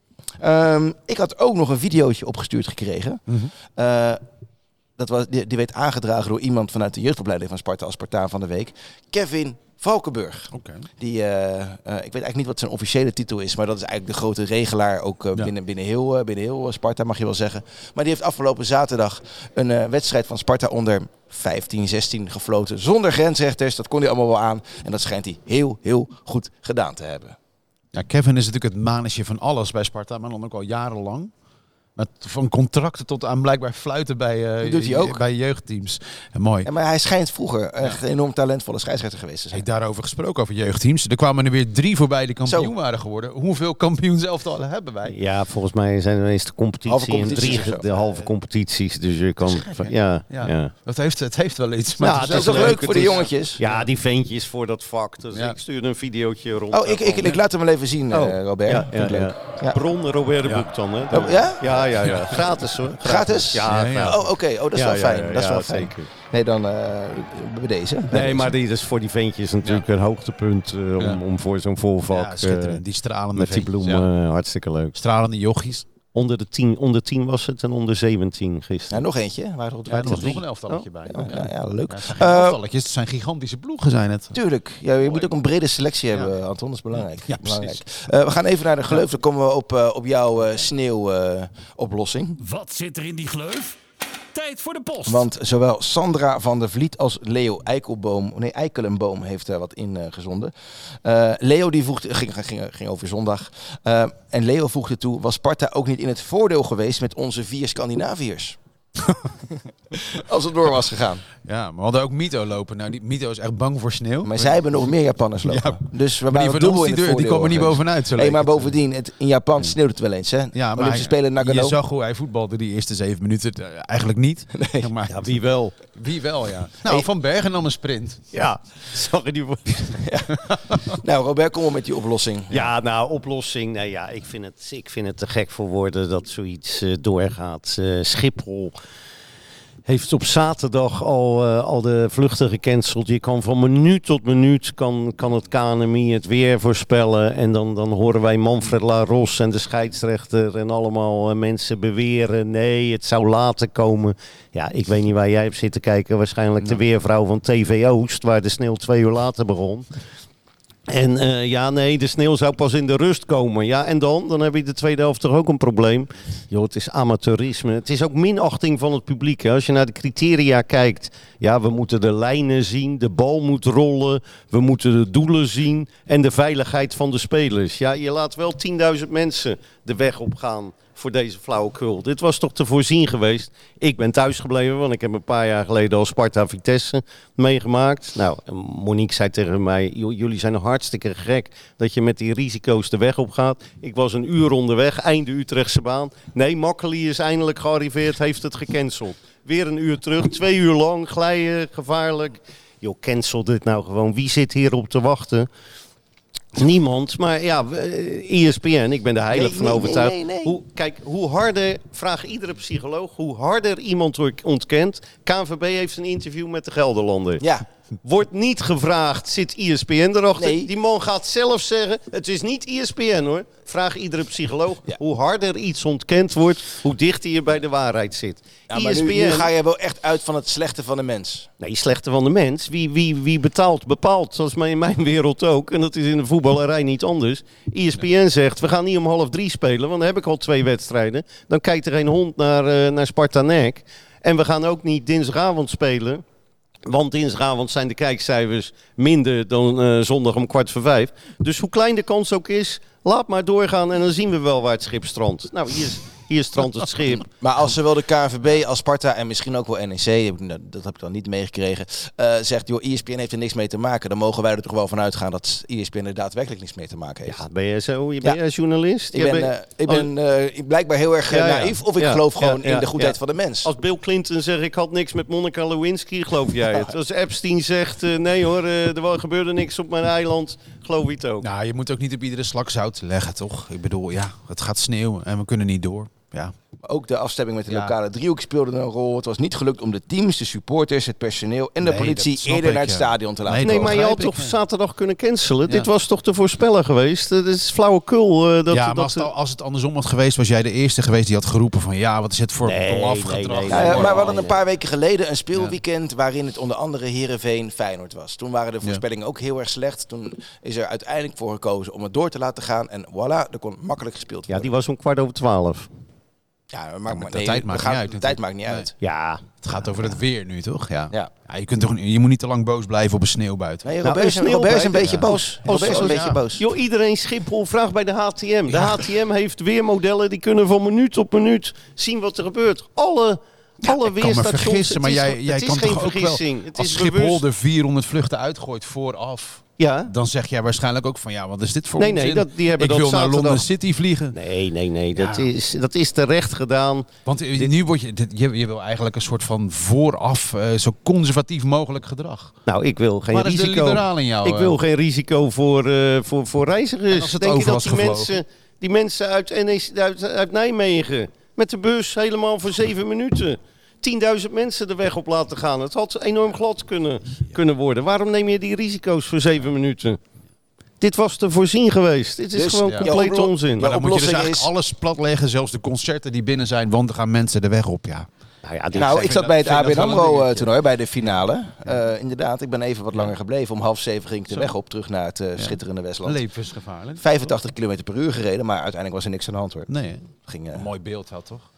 Um, ik had ook nog een videootje opgestuurd gekregen. Mm-hmm. Uh, dat was, die, die werd aangedragen door iemand vanuit de jeugdopleiding van Sparta als Spartaan van de week. Kevin Valkenburg. Okay. Die, uh, uh, ik weet eigenlijk niet wat zijn officiële titel is, maar dat is eigenlijk de grote regelaar ook uh, ja. binnen, binnen, heel, uh, binnen heel Sparta, mag je wel zeggen. Maar die heeft afgelopen zaterdag een uh, wedstrijd van Sparta onder vijftien, zestien gefloten. Zonder grensrechters, dat kon hij allemaal wel aan. En dat schijnt hij heel, heel goed gedaan te hebben. Ja, Kevin is natuurlijk het manetje van alles bij Sparta, maar dan ook al jarenlang. Met van contracten tot aan blijkbaar fluiten bij, uh, doet hij ook. bij jeugdteams. Ja, mooi. Ja, maar hij schijnt vroeger echt een enorm talentvolle scheidsrechter geweest te zijn. Ik heb daarover gesproken, over jeugdteams. Er kwamen er weer drie voorbij die kampioen Zo. waren geworden. Hoeveel kampioenselftallen hebben wij? Ja, volgens mij zijn er ineens de competitie en drie de halve competities. Dus je kan... Ja, ja. ja. Dat heeft, het heeft wel iets. Maar ja, het is toch leuk, leuk voor de jongetjes? Ja, die ventjes voor dat vak. Dus ja. Ik stuurde een videootje rond. Oh, ik, ik, ik laat hem wel even zien, oh. uh, Robert. Ja, ja, ja. Ja. Bron Robert de ja. Boek dan, hè? Oh, ja? Ja, ja, ja. Gratis hoor. Gratis? Ja. ja, ja. Oh, oké. Okay. Oh, dat is ja, wel fijn. Ja, ja, dat is ja, wel fijn. Zeker. Nee, dan uh, bij deze. Nee, bij maar deze. die is voor die ventjes natuurlijk ja. een hoogtepunt uh, om, ja. om voor zo'n volvak. Ja, uh, die stralende met die bloemen, ja. uh, hartstikke leuk. Stralende jochies. Onder de tien, onder tien was het en onder zeventien gisteren. Ja, nog eentje. Waar er ja, er was nog een elftalletje oh? bij. Ja, ja, ja, leuk. Ja, het zijn geen uh, elftalletjes, het zijn gigantische ploegen zijn het. Tuurlijk. Ja, je Mooi. moet ook een brede selectie hebben, ja. Anton. Dat is belangrijk. Ja, belangrijk. Uh, we gaan even naar de gleuf. Dan komen we op, uh, op jouw uh, sneeuwoplossing. Uh, Wat zit er in die gleuf? Tijd voor de post. Want zowel Sandra van der Vliet als Leo Eikelboom, nee, Eikelenboom heeft er wat in uh, gezonden. Uh, Leo die voegde, ging, ging, ging over zondag. Uh, en Leo voegde toe, was Sparta ook niet in het voordeel geweest met onze vier Scandinaviërs? Als het door was gegaan. Ja, maar we hadden ook Mito lopen. Nou, die Mito is echt bang voor sneeuw. Maar zij hebben nog meer Japanners lopen. Ja, dus we maar waren die van dubbel ons, in die, het deur- die voordeel komen niet geweest. bovenuit. Zo Hey, leek maar het. bovendien, het, in Japan sneeuwt het wel eens, hè? Ja, maar Olympische hij, Spelen in Nagano. je zag hoe hij voetbalde die eerste zeven minuten. Uh, eigenlijk niet. Nee. Maar, Ja, wie wel? wie wel, ja. Nou, Hey. Van Bergen nam een sprint. Ja, zag je die voor? Nou, Robert, kom op met die oplossing. Ja, nou, oplossing. Nee, ja, ik vind het, ik vind het te gek voor woorden dat zoiets uh, doorgaat. Uh, Schiphol heeft op zaterdag al, uh, al de vluchten gecanceld. Je kan van minuut tot minuut kan, kan het K N M I het weer voorspellen. En dan, dan horen wij Manfred Laros en de scheidsrechter en allemaal uh, mensen beweren. Nee, het zou later komen. Ja, ik weet niet waar jij hebt zitten kijken. Waarschijnlijk de weervrouw van T V Oost, waar de sneeuw twee uur later begon. En uh, ja, nee, de sneeuw zou pas in de rust komen. Ja, en dan? Dan heb je de tweede helft toch ook een probleem. Joh, het is amateurisme. Het is ook minachting van het publiek. Hè. Als je naar de criteria kijkt. Ja, we moeten de lijnen zien. De bal moet rollen. We moeten de doelen zien. En de veiligheid van de spelers. Ja, je laat wel tienduizend mensen de weg op gaan voor deze flauwekul. Dit was toch te voorzien geweest. Ik ben thuis gebleven, want ik heb een paar jaar geleden al Sparta Vitesse meegemaakt. Nou, Monique zei tegen mij, jullie zijn hartstikke gek dat je met die risico's de weg op gaat. Ik was een uur onderweg, einde Utrechtse baan. Nee, Makkeli is eindelijk gearriveerd, heeft het gecanceld. Weer een uur terug, twee uur lang, glijden, gevaarlijk. Joh, cancel dit nou gewoon. Wie zit hierop te wachten? Niemand, maar ja, E S P N, ik ben er heilig Nee, van nee, overtuigd. nee, nee, nee. Hoe, kijk, hoe harder, vraag iedere psycholoog, hoe harder iemand ontkent. K N V B heeft een interview met de Gelderlander. Ja. Wordt niet gevraagd, zit E S P N erachter? Nee. Die man gaat zelf zeggen, het is niet E S P N hoor. Vraag iedere psycholoog, Ja. hoe harder iets ontkend wordt, hoe dichter je bij de waarheid zit. Ja, maar E S P N, nu, nu ga je wel echt uit van het slechte van de mens. nee, slechte van de mens. Wie, wie, wie betaalt, bepaalt. Dat is in mijn wereld ook. En dat is in de voetballerij niet anders. E S P N zegt, we gaan niet om half drie spelen, want dan heb ik al twee wedstrijden. Dan kijkt er geen hond naar, uh, naar Sparta N E C. En we gaan ook niet dinsdagavond spelen. Want dinsdagavond zijn de kijkcijfers minder dan uh, zondag om kwart voor vijf. Dus hoe klein de kans ook is, laat maar doorgaan en dan zien we wel waar het schip strandt. Nou, hier, is, hier strandt het schip. Maar als zowel de K N V B als Sparta en misschien ook wel N E C, dat heb ik dan niet meegekregen, uh, zegt, joh, E S P N heeft er niks mee te maken. Dan mogen wij er toch wel van uitgaan dat E S P N er daadwerkelijk niks mee te maken heeft. Ja, ben je zo? Je ben Ja. jij journalist? Ik Jij ben, bent- uh, ik ben uh, blijkbaar heel erg uh, Ja, ja. naïef of ik Ja, geloof gewoon ja, ja, in de goedheid ja. van de mens. Als Bill Clinton zegt, ik had niks met Monica Lewinsky, geloof jij het? Als Epstein zegt, uh, nee hoor, uh, er gebeurde niks op mijn eiland, geloof je het ook? Nou, je moet ook niet op iedere slak zout leggen, toch? Ik bedoel, ja, het gaat sneeuwen en we kunnen niet door. Ja. Ook de afstemming met de Ja. lokale driehoek speelde een rol. Het was niet gelukt om de teams, de supporters, het personeel en de Nee, politie dat snap eerder ik, naar het ja. stadion te laten Nee, Nee, komen. maar je had begrijp toch ik, ja. zaterdag kunnen cancelen? Ja. Dit was toch te voorspellen geweest? Het is flauwekul. Uh, dat, ja, dat, maar als het, als het andersom had geweest, was jij de eerste geweest die had geroepen van ja, wat is het voor Nee, belafgedrag. nee, nee, Ja, ja, nee, maar we hadden nee, een paar weken geleden een speelweekend waarin het onder andere Heerenveen Feyenoord was. Toen waren de voorspellingen ook heel erg slecht. Toen is er uiteindelijk voor gekozen om het door te laten gaan. En voilà, er kon makkelijk gespeeld Ja, worden. die was om kwart over twaalf. Ja, maar, maar maar de nee, tijd we maakt gaan- niet uit de tijd natuurlijk. maakt niet uit. Ja. Het gaat over het weer nu, toch? Ja. Ja. Ja, je, kunt toch, je moet niet te lang boos blijven op een sneeuw buiten. Nee, Nou, Robert, is, een sneeuw Robert is een bij- beetje ja. boos. Robert is een als- beetje ja. boos. Joh, iedereen Schiphol vraagt bij de H T M. De H T M heeft weermodellen die kunnen van minuut op minuut zien wat er gebeurt. Alle, alle Ik kan me weerstations. vergissen, maar het is, jij, jij het kan is geen toch ook wel, vergissing. Het als is Schiphol bewust. er vierhonderd vluchten uitgooit vooraf, Ja. dan zeg jij waarschijnlijk ook van ja, wat is dit voor Nee, nee, onzin? dat- die hebben Ik dat wil naar zaterdag- London City vliegen. Nee, nee, nee. Dat, Ja. is, dat is terecht gedaan. Want eh, nu word je, dit- je, je wil eigenlijk een soort van vooraf eh, zo conservatief mogelijk gedrag. Nou, ik wil geen Waar is de risico. liberaal in jou? Ik eh? wil geen risico voor, eh, voor, voor En reizigers. als het Denk je over dat was die gevlogen? mensen, die mensen uit, N E C uit, uit Nijmegen met de bus helemaal voor zeven minuten tienduizend mensen de weg op laten gaan? Het had enorm glad kunnen, kunnen worden. Waarom neem je die risico's voor zeven minuten? Dit was te voorzien geweest. Dit is Dus, gewoon ja. complete Ja, onzin. Maar dan moet je dus oplossing eigenlijk is- alles platleggen, zelfs de concerten die binnen zijn, want dan gaan mensen de weg op. Ja. Nou, ja, dit Nou, zijn- ik zat bij het vind A B dat N wel een AMRO dingetje. uh, toernooi, bij de finale. Uh, inderdaad, ik ben even wat langer gebleven. Om half zeven ging ik de Zo. weg op, terug naar het uh, schitterende Westland. Levensgevaarlijk. vijfentachtig kilometer per uur gereden, maar uiteindelijk was er niks aan de hand hoor. Nee, hè? Ging, uh, een mooi beeld had toch?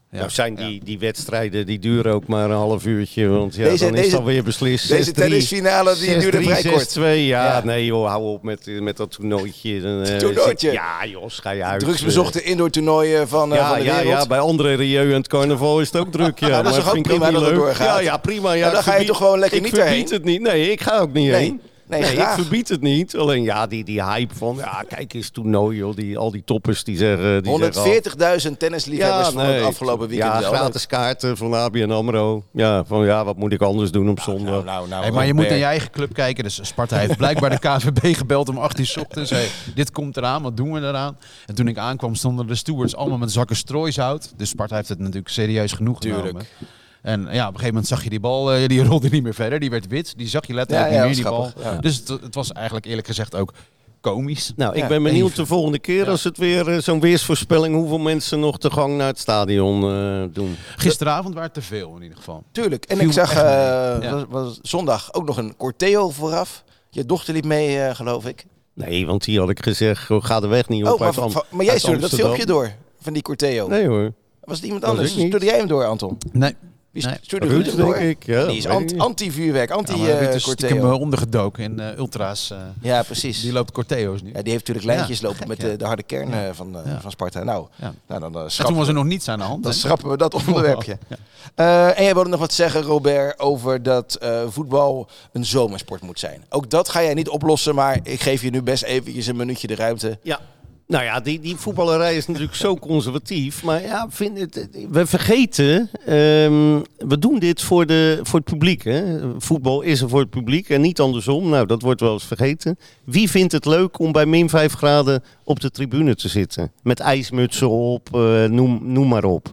Ja. Nou zijn die, Ja. die wedstrijden, die duren ook maar een half uurtje. Want ja, Deze- dan is deze- het alweer beslist. Deze tennisfinale die duurde vrij kort. zes twee, ja, Ja. nee joh, hou op met, met dat toernooitje. Dan, eh, Toernooitje? zit- Ja joh, ga je uit. Drugsbezochte indoor toernooien van, uh, Ja, van de ja, wereld. ja, bij andere Rieu en het carnaval is het ook druk. Ja, Ja, dat is maar toch ook vind ik prima niet dat het leuk. doorgaat? Ja, ja, prima. Ja, Maar dan ik ga je verbied- toch gewoon lekker ik niet verbied erheen? het niet. Nee, ik ga ook niet Nee. heen. Nee, Nee, ik graag. verbied het niet. Alleen ja, die, die hype van, ja, kijk eens toernooi, joh. Die, al die toppers die zeggen... Die honderdveertigduizend tennisliefhebbers zeggen, van het afgelopen weekend. Ja, wel. gratis kaarten van A B N AMRO. Ja, van ja, wat moet ik anders doen op zondag? Nou, nou, nou, Hey, maar je moet Robert. naar je eigen club kijken. Dus Sparta heeft blijkbaar de K N V B gebeld om acht uur 's ochtends. Hey, dit komt eraan, wat doen we eraan? En toen ik aankwam stonden de stewards allemaal met zakken strooisout. Dus Sparta heeft het natuurlijk serieus genoeg Tuurlijk. genomen. En ja, op een gegeven moment zag je die bal, eh, die rolde niet meer verder. Die werd wit, die zag je letterlijk Ja, ja, niet meer, die dat bal. is grappig, ja. Dus het, het was eigenlijk eerlijk gezegd ook komisch. Nou, ik Ja, ben benieuwd even. de volgende keer als het weer eh, zo'n weersvoorspelling... hoeveel mensen nog de gang naar het stadion eh, doen. Gisteravond waren het te veel in ieder geval. Tuurlijk. En Viel ik zag echt mee. eh, Ja. was, was zondag ook nog een corteo vooraf. Je dochter liep mee, eh, geloof ik. Nee, want hier had ik gezegd, oh, ga de weg niet op Oh, maar, uit Am- van- maar jij uit stuurde dat Amsterdam. filmpje door van die corteo. Nee hoor. Was het iemand Dat anders? ik niet. Stuurde jij hem door, Anton? Nee. Wie Nee. stuurde Ruud, Ruud hem door? denk ik. Ja, Die is weet ik ant- niet. anti-vuurwerk, Ja, maar Ruud is stiekem anti-corteo. eh, ondergedoken in eh, ultra's. eh, Ja, precies. die loopt corteo's nu. Ja, die heeft natuurlijk lijntjes Ja, lopen gek, met ja. de, de harde kern eh, van, eh, Ja. van Sparta. Nou, Ja. nou dan, uh, En toen was er nog niets aan de hand. Dan hè? schrappen we dat onderwerpje. Ja. Eh, en jij wilde nog wat zeggen, Robert, over dat eh, voetbal een zomersport moet zijn. Ook dat ga jij niet oplossen, maar ik geef je nu best eventjes een minuutje de ruimte. Ja. Nou ja, die, die voetballerij is natuurlijk zo conservatief. Maar ja, vind het, we vergeten, ehm, we doen dit voor, de, voor het publiek. Hè? Voetbal is er voor het publiek en niet andersom. Nou, dat wordt wel eens vergeten. Wie vindt het leuk om bij min vijf graden op de tribune te zitten? Met ijsmutsen op, eh, noem, noem maar op.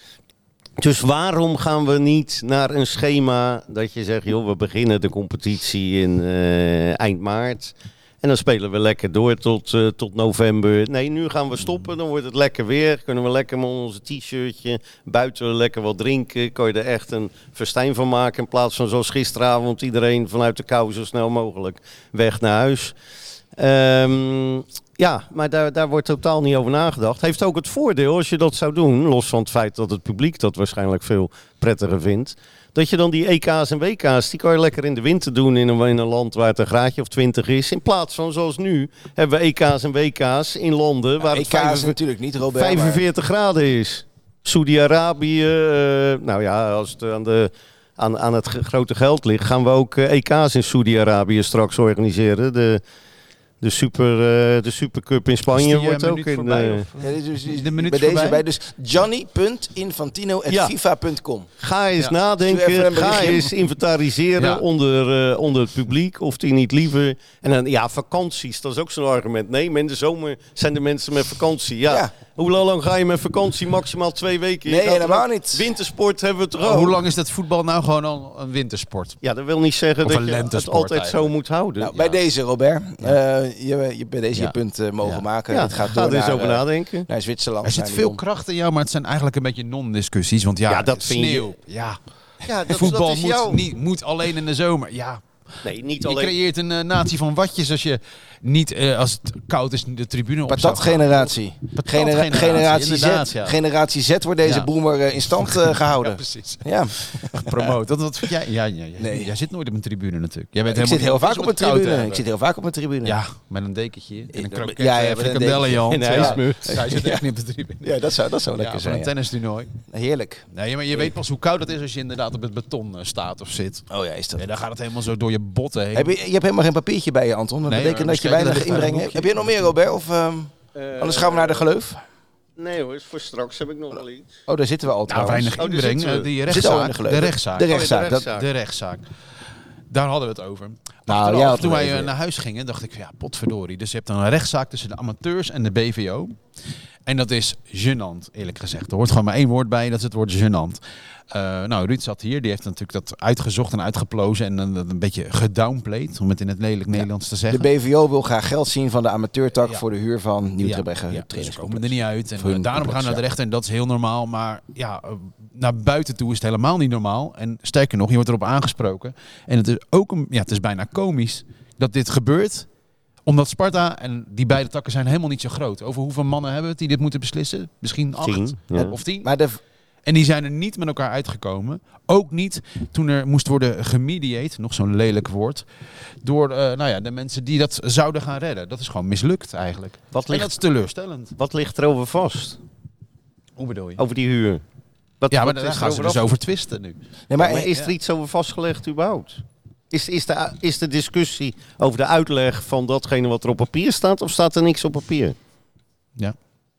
Dus waarom gaan we niet naar een schema dat je zegt, joh, we beginnen de competitie in eh, eind maart. En dan spelen we lekker door tot, uh, tot november. Nee, nu gaan we stoppen. Dan wordt het lekker weer. Kunnen we lekker met onze t-shirtje buiten lekker wat drinken. Kan je er echt een festijn van maken. In plaats van zoals gisteravond iedereen vanuit de kou zo snel mogelijk weg naar huis. Um, ja, maar daar, daar wordt totaal niet over nagedacht. Heeft ook het voordeel als je dat zou doen. Los van het feit dat het publiek dat waarschijnlijk veel prettiger vindt. Dat je dan die E K's en W K's, die kan je lekker in de winter doen in een, in een land waar het een graadje of twintig is. In plaats van zoals nu hebben we E K's en W K's in landen waar E het K is vijfenveertig natuurlijk niet, Robert. maar- vijfenveertig graden is. Saudi-Arabië, uh, nou ja, als het aan, de, aan, aan het grote geld ligt, gaan we ook uh, E K's in Saudi-Arabië straks organiseren. De, de, super, uh, de Supercup in Spanje Is die, uh, wordt ook minuut in... voorbij, Uh, of? Ja, dit is, dit is De minuut bij deze voorbij? bij. Dus johnny punt infantino at fifa punt com. Ga eens Ja. Stuur even nadenken, een ga berichtje. eens inventariseren Ja. onder, uh, onder het publiek of die niet liever... En dan, ja, vakanties, dat is ook zo'n argument. Nee, maar in de zomer zijn de mensen met vakantie. Ja. Ja. Hoe lang ga je met vakantie? Maximaal twee weken. Je Nee, gaat helemaal er ook- niet. Wintersport hebben we toch Oh, ook? hoe lang is dat voetbal nou gewoon al een wintersport? Ja, dat wil niet zeggen Of dat een je het lentesport altijd eigenlijk. zo moet houden. Nou, bij deze, Robert. Uh, je, je bij deze Ja. je punt uh, mogen Ja. maken. ja, Het gaat ga door er eens naar, over uh, nadenken. naar Zwitserland. Er zit naar veel Lyon. kracht in jou, maar het zijn eigenlijk een beetje non-discussies. Want ja, Ja, dat vind je- sneeuw. Ja. Ja, dat, Voetbal dat is moet, jouw... niet, moet alleen in de zomer. Ja. Nee, niet Je alleen... creëert een uh, natie van watjes als je niet, uh, als het koud is, de tribune op zou gaan. Patatgeneratie. Genera- Patatgeneratie, generatie Z. inderdaad, ja. Generatie Z wordt deze Ja. boomer uh, in stand uh, Ja, gehouden. precies. Ja, Promoot. Dat, wat vind jij? Ja, ja, ja. Nee. Jij zit nooit op een tribune natuurlijk. Jij bent ik zit helemaal heel niet vaak op een het koud te tribune. hebben. Ik zit heel vaak op een tribune. Ja, met een dekentje en een Ja, kroket, ja, ja, met een frikandellen in je hand. En een Ja. ijsmuts. Ja, je zit echt niet op de tribune. Ja, dat zou, dat zou Ja, lekker van een zijn. Ja. tennistoernooi. Heerlijk. Nee, maar je weet pas hoe koud het is als je inderdaad op het beton uh, staat of zit. Oh ja, is dat. Ja, dan gaat het helemaal zo door je botten heen. Heb je, je hebt helemaal geen papiertje bij je, Anton. Dat Nee, betekent maar dat je kijk, weinig er ligt inbreng een hebt. boekje. Heb je nog meer, Robert? Of, um, anders gaan we naar de geleuf. Nee hoor, voor straks heb ik nog wel iets. Oh, daar zitten we al Nou, trouwens. weinig Oh, die inbreng. zitten we. uh, die We zitten al in rechtszaak. de De geleuf. rechtszaak. De Oh, ja, rechtszaak. dat- rechtszaak. De rechtszaak. Daar hadden we het over. Nou, Achteraf, jij had toen het wij even. uh, naar huis gingen, dacht ik, ja, potverdorie. Dus je hebt dan een rechtszaak tussen de amateurs en de B V O. En dat is gênant, eerlijk gezegd. Er hoort gewoon maar één woord bij, dat is het woord gênant. Uh, nou, Ruud zat hier, die heeft natuurlijk dat uitgezocht en uitgeplozen en uh, dat een beetje gedownplayed, om het in het lelijk Nederlands te De zeggen. B V O wil graag geld zien van de amateurtak Ja. voor de huur van Nieuw-Trebegge ja, dus ze trainingscomplex. komen er niet uit. En Voor hun uh, daarom gaan we complex, naar de ja. rechter en dat is heel normaal. Maar ja, uh, naar buiten toe is het helemaal niet normaal. En sterker nog, je wordt erop aangesproken. En het is ook een, ja, het is bijna komisch dat dit gebeurt. Omdat Sparta en die beide takken zijn helemaal niet zo groot. Over hoeveel mannen hebben we het die dit moeten beslissen? Misschien acht Tien, ja. of tien. Maar de, En die zijn er niet met elkaar uitgekomen. Ook niet toen er moest worden gemediate, nog zo'n lelijk woord, door uh, nou ja, de mensen die dat zouden gaan redden. Dat is gewoon mislukt eigenlijk. Wat ligt, en dat is teleurstellend. Wat ligt er over vast? Hoe bedoel je? Over die huur. Wat, ja, maar wat daar is gaan er ze over dus over twisten nu. Nee, maar, ja, maar is er ja. iets over vastgelegd überhaupt? Is, is, de, is de discussie over de uitleg van datgene wat er op papier staat, of staat er niks op papier? Ja.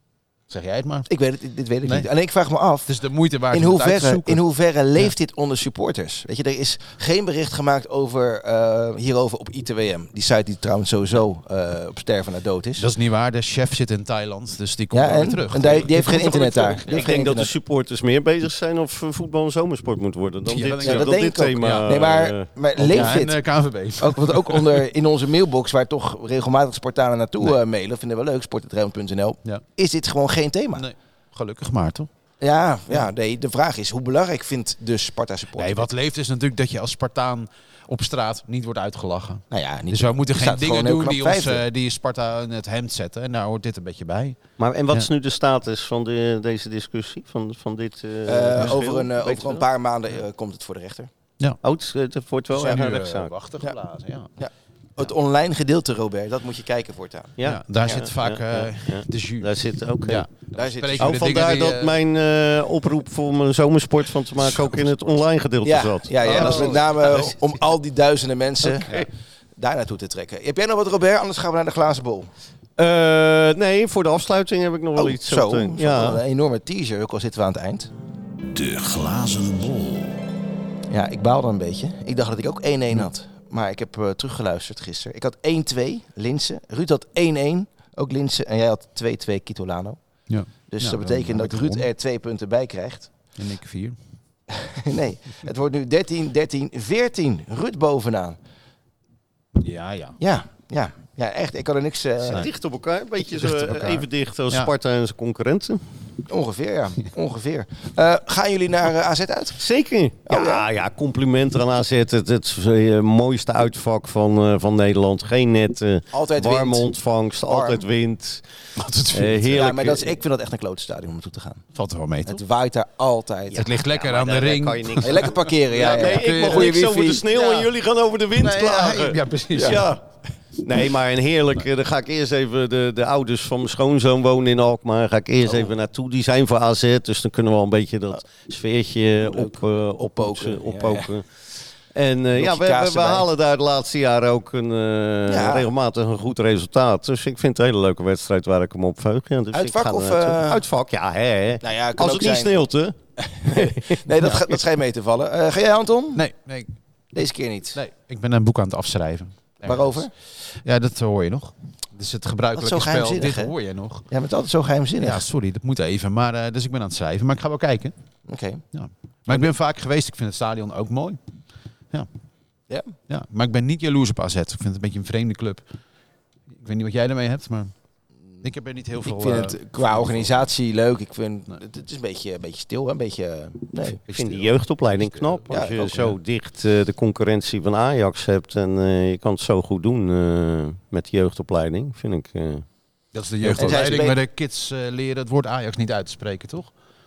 Zeg jij het maar. Ik weet het, dit weet ik Nee. niet. Alleen ik vraag me af, Het is de moeite waard in om het uit te hoeverre, zoeken. in hoeverre leeft Ja. dit onder supporters? Weet je, er is geen bericht gemaakt over, uh, hierover op I T W M. Die site die trouwens sowieso uh, op sterven naar dood is. Dat is niet waar. De chef zit in Thailand, dus die komt Ja, wel weer en? terug. En die, die heeft geen internet daar. Die Ik heeft denk geen dat de internet. supporters meer bezig zijn of uh, voetbal een zomersport moet worden dan Ja, dit, dat- uh, ja, dat dan denk dit ik ook. thema. Ja. Nee, maar, uh, maar Ja, leeft en dit? uh, K N V B. Ook, want ook onder, in onze mailbox, waar toch regelmatig Spartanen naartoe Nee. uh, mailen, vinden we leuk, sport punt rijnmond punt n l, Ja. is dit gewoon geen thema. Nee, gelukkig maar toch? Ja, ja, nee, de vraag is, hoe belangrijk vindt de Sparta supporter? Nee, wat leeft is natuurlijk dat je als Spartaan op straat niet wordt uitgelachen. Nou ja, niet Dus we moeten geen staat dingen gewoon heel doen die, knap ons, vijfde. uh, die Sparta in het hemd zetten. En daar hoort dit een beetje bij. Maar en wat Ja. is nu de status van de, deze discussie? Van, van dit, uh, Uh, verschil? over een, uh, Weet over je een dat? paar maanden uh, komt het voor de rechter. Oh, het, het wordt wel We echt zijn een nu uh, rechtszaak. wachten Ja. geblazen. Ja. Het online gedeelte, Robert, dat moet je kijken voortaan. Ja, daar zit vaak ja, uh, ja, ja. de jus. Daar zit ook. Ja. Daar zit Spreken Oh, we de vandaar dingen die, dat uh, mijn uh, oproep om een zomersport van te maken ook in het online gedeelte Ja, zat. ja, ja, Oh. dat is met name om al die duizenden mensen Oké. ja, daar naartoe te trekken. Heb jij nog wat, Robert? Anders gaan we naar de glazen bol. Uh, nee, voor de afsluiting heb ik nog wel Oh, iets. zo, meteen. zo, Ja. een enorme teaser, ook al zitten we aan het eind. De glazen bol. Ja, ik baalde een beetje. Ik dacht dat ik ook één-één had. Maar ik heb uh, teruggeluisterd gisteren. Ik had één-twee, Linse. Ruud had één-één, ook Linse. En jij had twee-twee, Kitolano. Ja. Dus Ja, dat dan betekent heb dat ik Ruud gewonnen. er twee punten bij krijgt. En ik vier. Nee, het wordt nu dertien, dertien, veertien. Ruud bovenaan. Ja, ja. Ja, ja, ja, echt. Ik kan er niks... uh, Zijn dicht op elkaar, een beetje Dicht zo, op elkaar. even dicht als Ja. Sparta en zijn concurrenten. Ongeveer, ja. Ongeveer. Uh, gaan jullie naar uh, A Z uit? Zeker. Ja, Oh, ja. ja, complimenten aan A Z. Het, het uh, mooiste uitvak van, uh, van Nederland. Geen netten, Altijd warme wind. ontvangst, Warm. altijd wind. Altijd Uh, heerlijk. Ja, maar dat is, ik vind dat echt een klote stadion om naartoe te gaan. Valt er wel mee, toch? Het waait daar altijd. Het ligt lekker maar aan de daar- daar ring. kan je niks Hey, lekker parkeren, ja. Ja, ja, nee, ja. ik mag Goeie niks over wifi. de sneeuw Ja. en jullie gaan over de wind Nee, ja, klagen. ja, precies. Ja. Ja. Nee, maar een heerlijk. eh, Dan ga ik eerst even de, de ouders van mijn schoonzoon wonen in Alkmaar. Ga ik eerst Oh. even naartoe. Die zijn voor A Z, dus dan kunnen we al een beetje dat sfeertje Leuk. op, uh, oppoken. Ja, oppoken. En uh, Blokje ja, we, we, kaas we erbij. halen daar de laatste jaren ook een, uh, Ja. regelmatig een goed resultaat. Dus ik vind het een hele leuke wedstrijd waar ik hem op verheug. Ja, dus Uitvak ik ga er of, naartoe. uh, Uitvak, ja. Hè. Nou ja, kan Als ook het niet zijn. sneeuwt, hè. Nee, dat, ga- dat schijnt mee te vallen. Uh, ga jij, Anton? Nee, nee, Deze keer niet. nee, ik ben een boek aan het afschrijven. Waarover? Ja, dat hoor je nog. Dus het gebruikelijke Wat zo spel, geheimzinnig, dit hè? hoor je nog. Jij bent altijd zo geheimzinnig. Ja, sorry, dat moet even. Maar, uh, dus ik ben aan het schrijven. Maar ik ga wel kijken. Oké. Maar ik ben vaak geweest. Ik vind het stadion ook mooi. Ja. Ja? Ja, maar ik ben niet jaloers op A Z. Ik vind het een beetje een vreemde club. Ik weet niet wat jij ermee hebt, maar ik heb er niet heel veel... Ik vind uh, het qua organisatie leuk. Ik vind Nee. het, het is een beetje, een beetje stil, hè? Een beetje. uh, Nee. Ik vind die jeugdopleiding knap. Ja, Als je ook, zo ja. dicht uh, de concurrentie van Ajax hebt en uh, je kan het zo goed doen uh, met die jeugdopleiding, vind ik. Uh, Dat is de En jeugdopleiding, zij maar de kids uh, leren het woord Ajax niet uit te spreken, toch?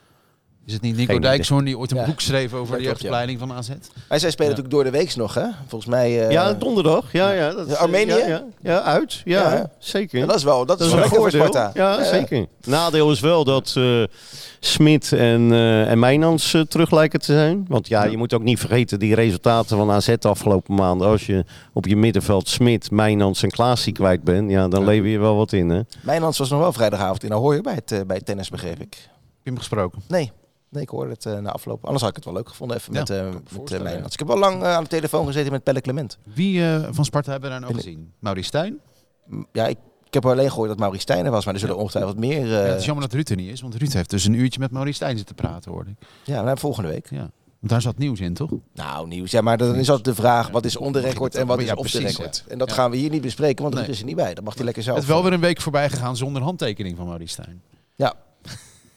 Is het niet Nico Geen Dijkshoorn die ooit een Ja, boek schreef over dat de klopt, ja. jeugdopleiding van A Z? Maar zij spelen Ja. natuurlijk door de week nog, hè? Volgens mij. uh, ja, donderdag. Ja, ja, dat, Ja, Armenië? Ja, ja, ja, uit. Ja, Ja. zeker. ja, dat is wel. Dat, Dat is is wel een lekker voor voordeel. Sparta. Ja, zeker. Nadeel is wel dat uh, Smit en, uh, en Mijnans uh, terug lijken te zijn. Want ja, je moet ook niet vergeten die resultaten van A Z de afgelopen maanden. Als je op je middenveld Smit, Mijnans en Klaasie kwijt bent, ja, dan Ja. lever je wel wat in. Hè? Mijnans was nog wel vrijdagavond in Ahoy bij het, uh, bij het tennis, begreep ik. Heb je hem gesproken? Nee. Nee, ik hoorde het uh, na afloop. Anders had ik het wel leuk gevonden even Ja, met, uh, met uh, voorstellen, Mijnans. Ik heb wel lang uh, aan de telefoon gezeten met Pelle Clement. Wie uh, van Sparta hebben we daar nou En- gezien? Maurice Stijn? M- Ja, ik, ik heb alleen gehoord dat Maurice Stijn er was, maar er zullen Ja. ongetwijfeld meer... Uh, Ja, het is jammer dat Ruud er niet is, want Ruud heeft dus een uurtje met Maurice Stijn zitten praten, hoorde ik. ja, nou, volgende week. Ja. Want daar zat nieuws in, toch? Nou, nieuws. Ja, maar dan is altijd de vraag, wat is on the Ja, record dat- en wat is ja, off the precies, record? ja. En dat Ja. gaan we hier niet bespreken, want Nee. Ruud is er niet bij. Dat mag hij lekker zelf. Het is wel weer een week voorbij gegaan zonder handtekening van Maurice Stijn. Ja.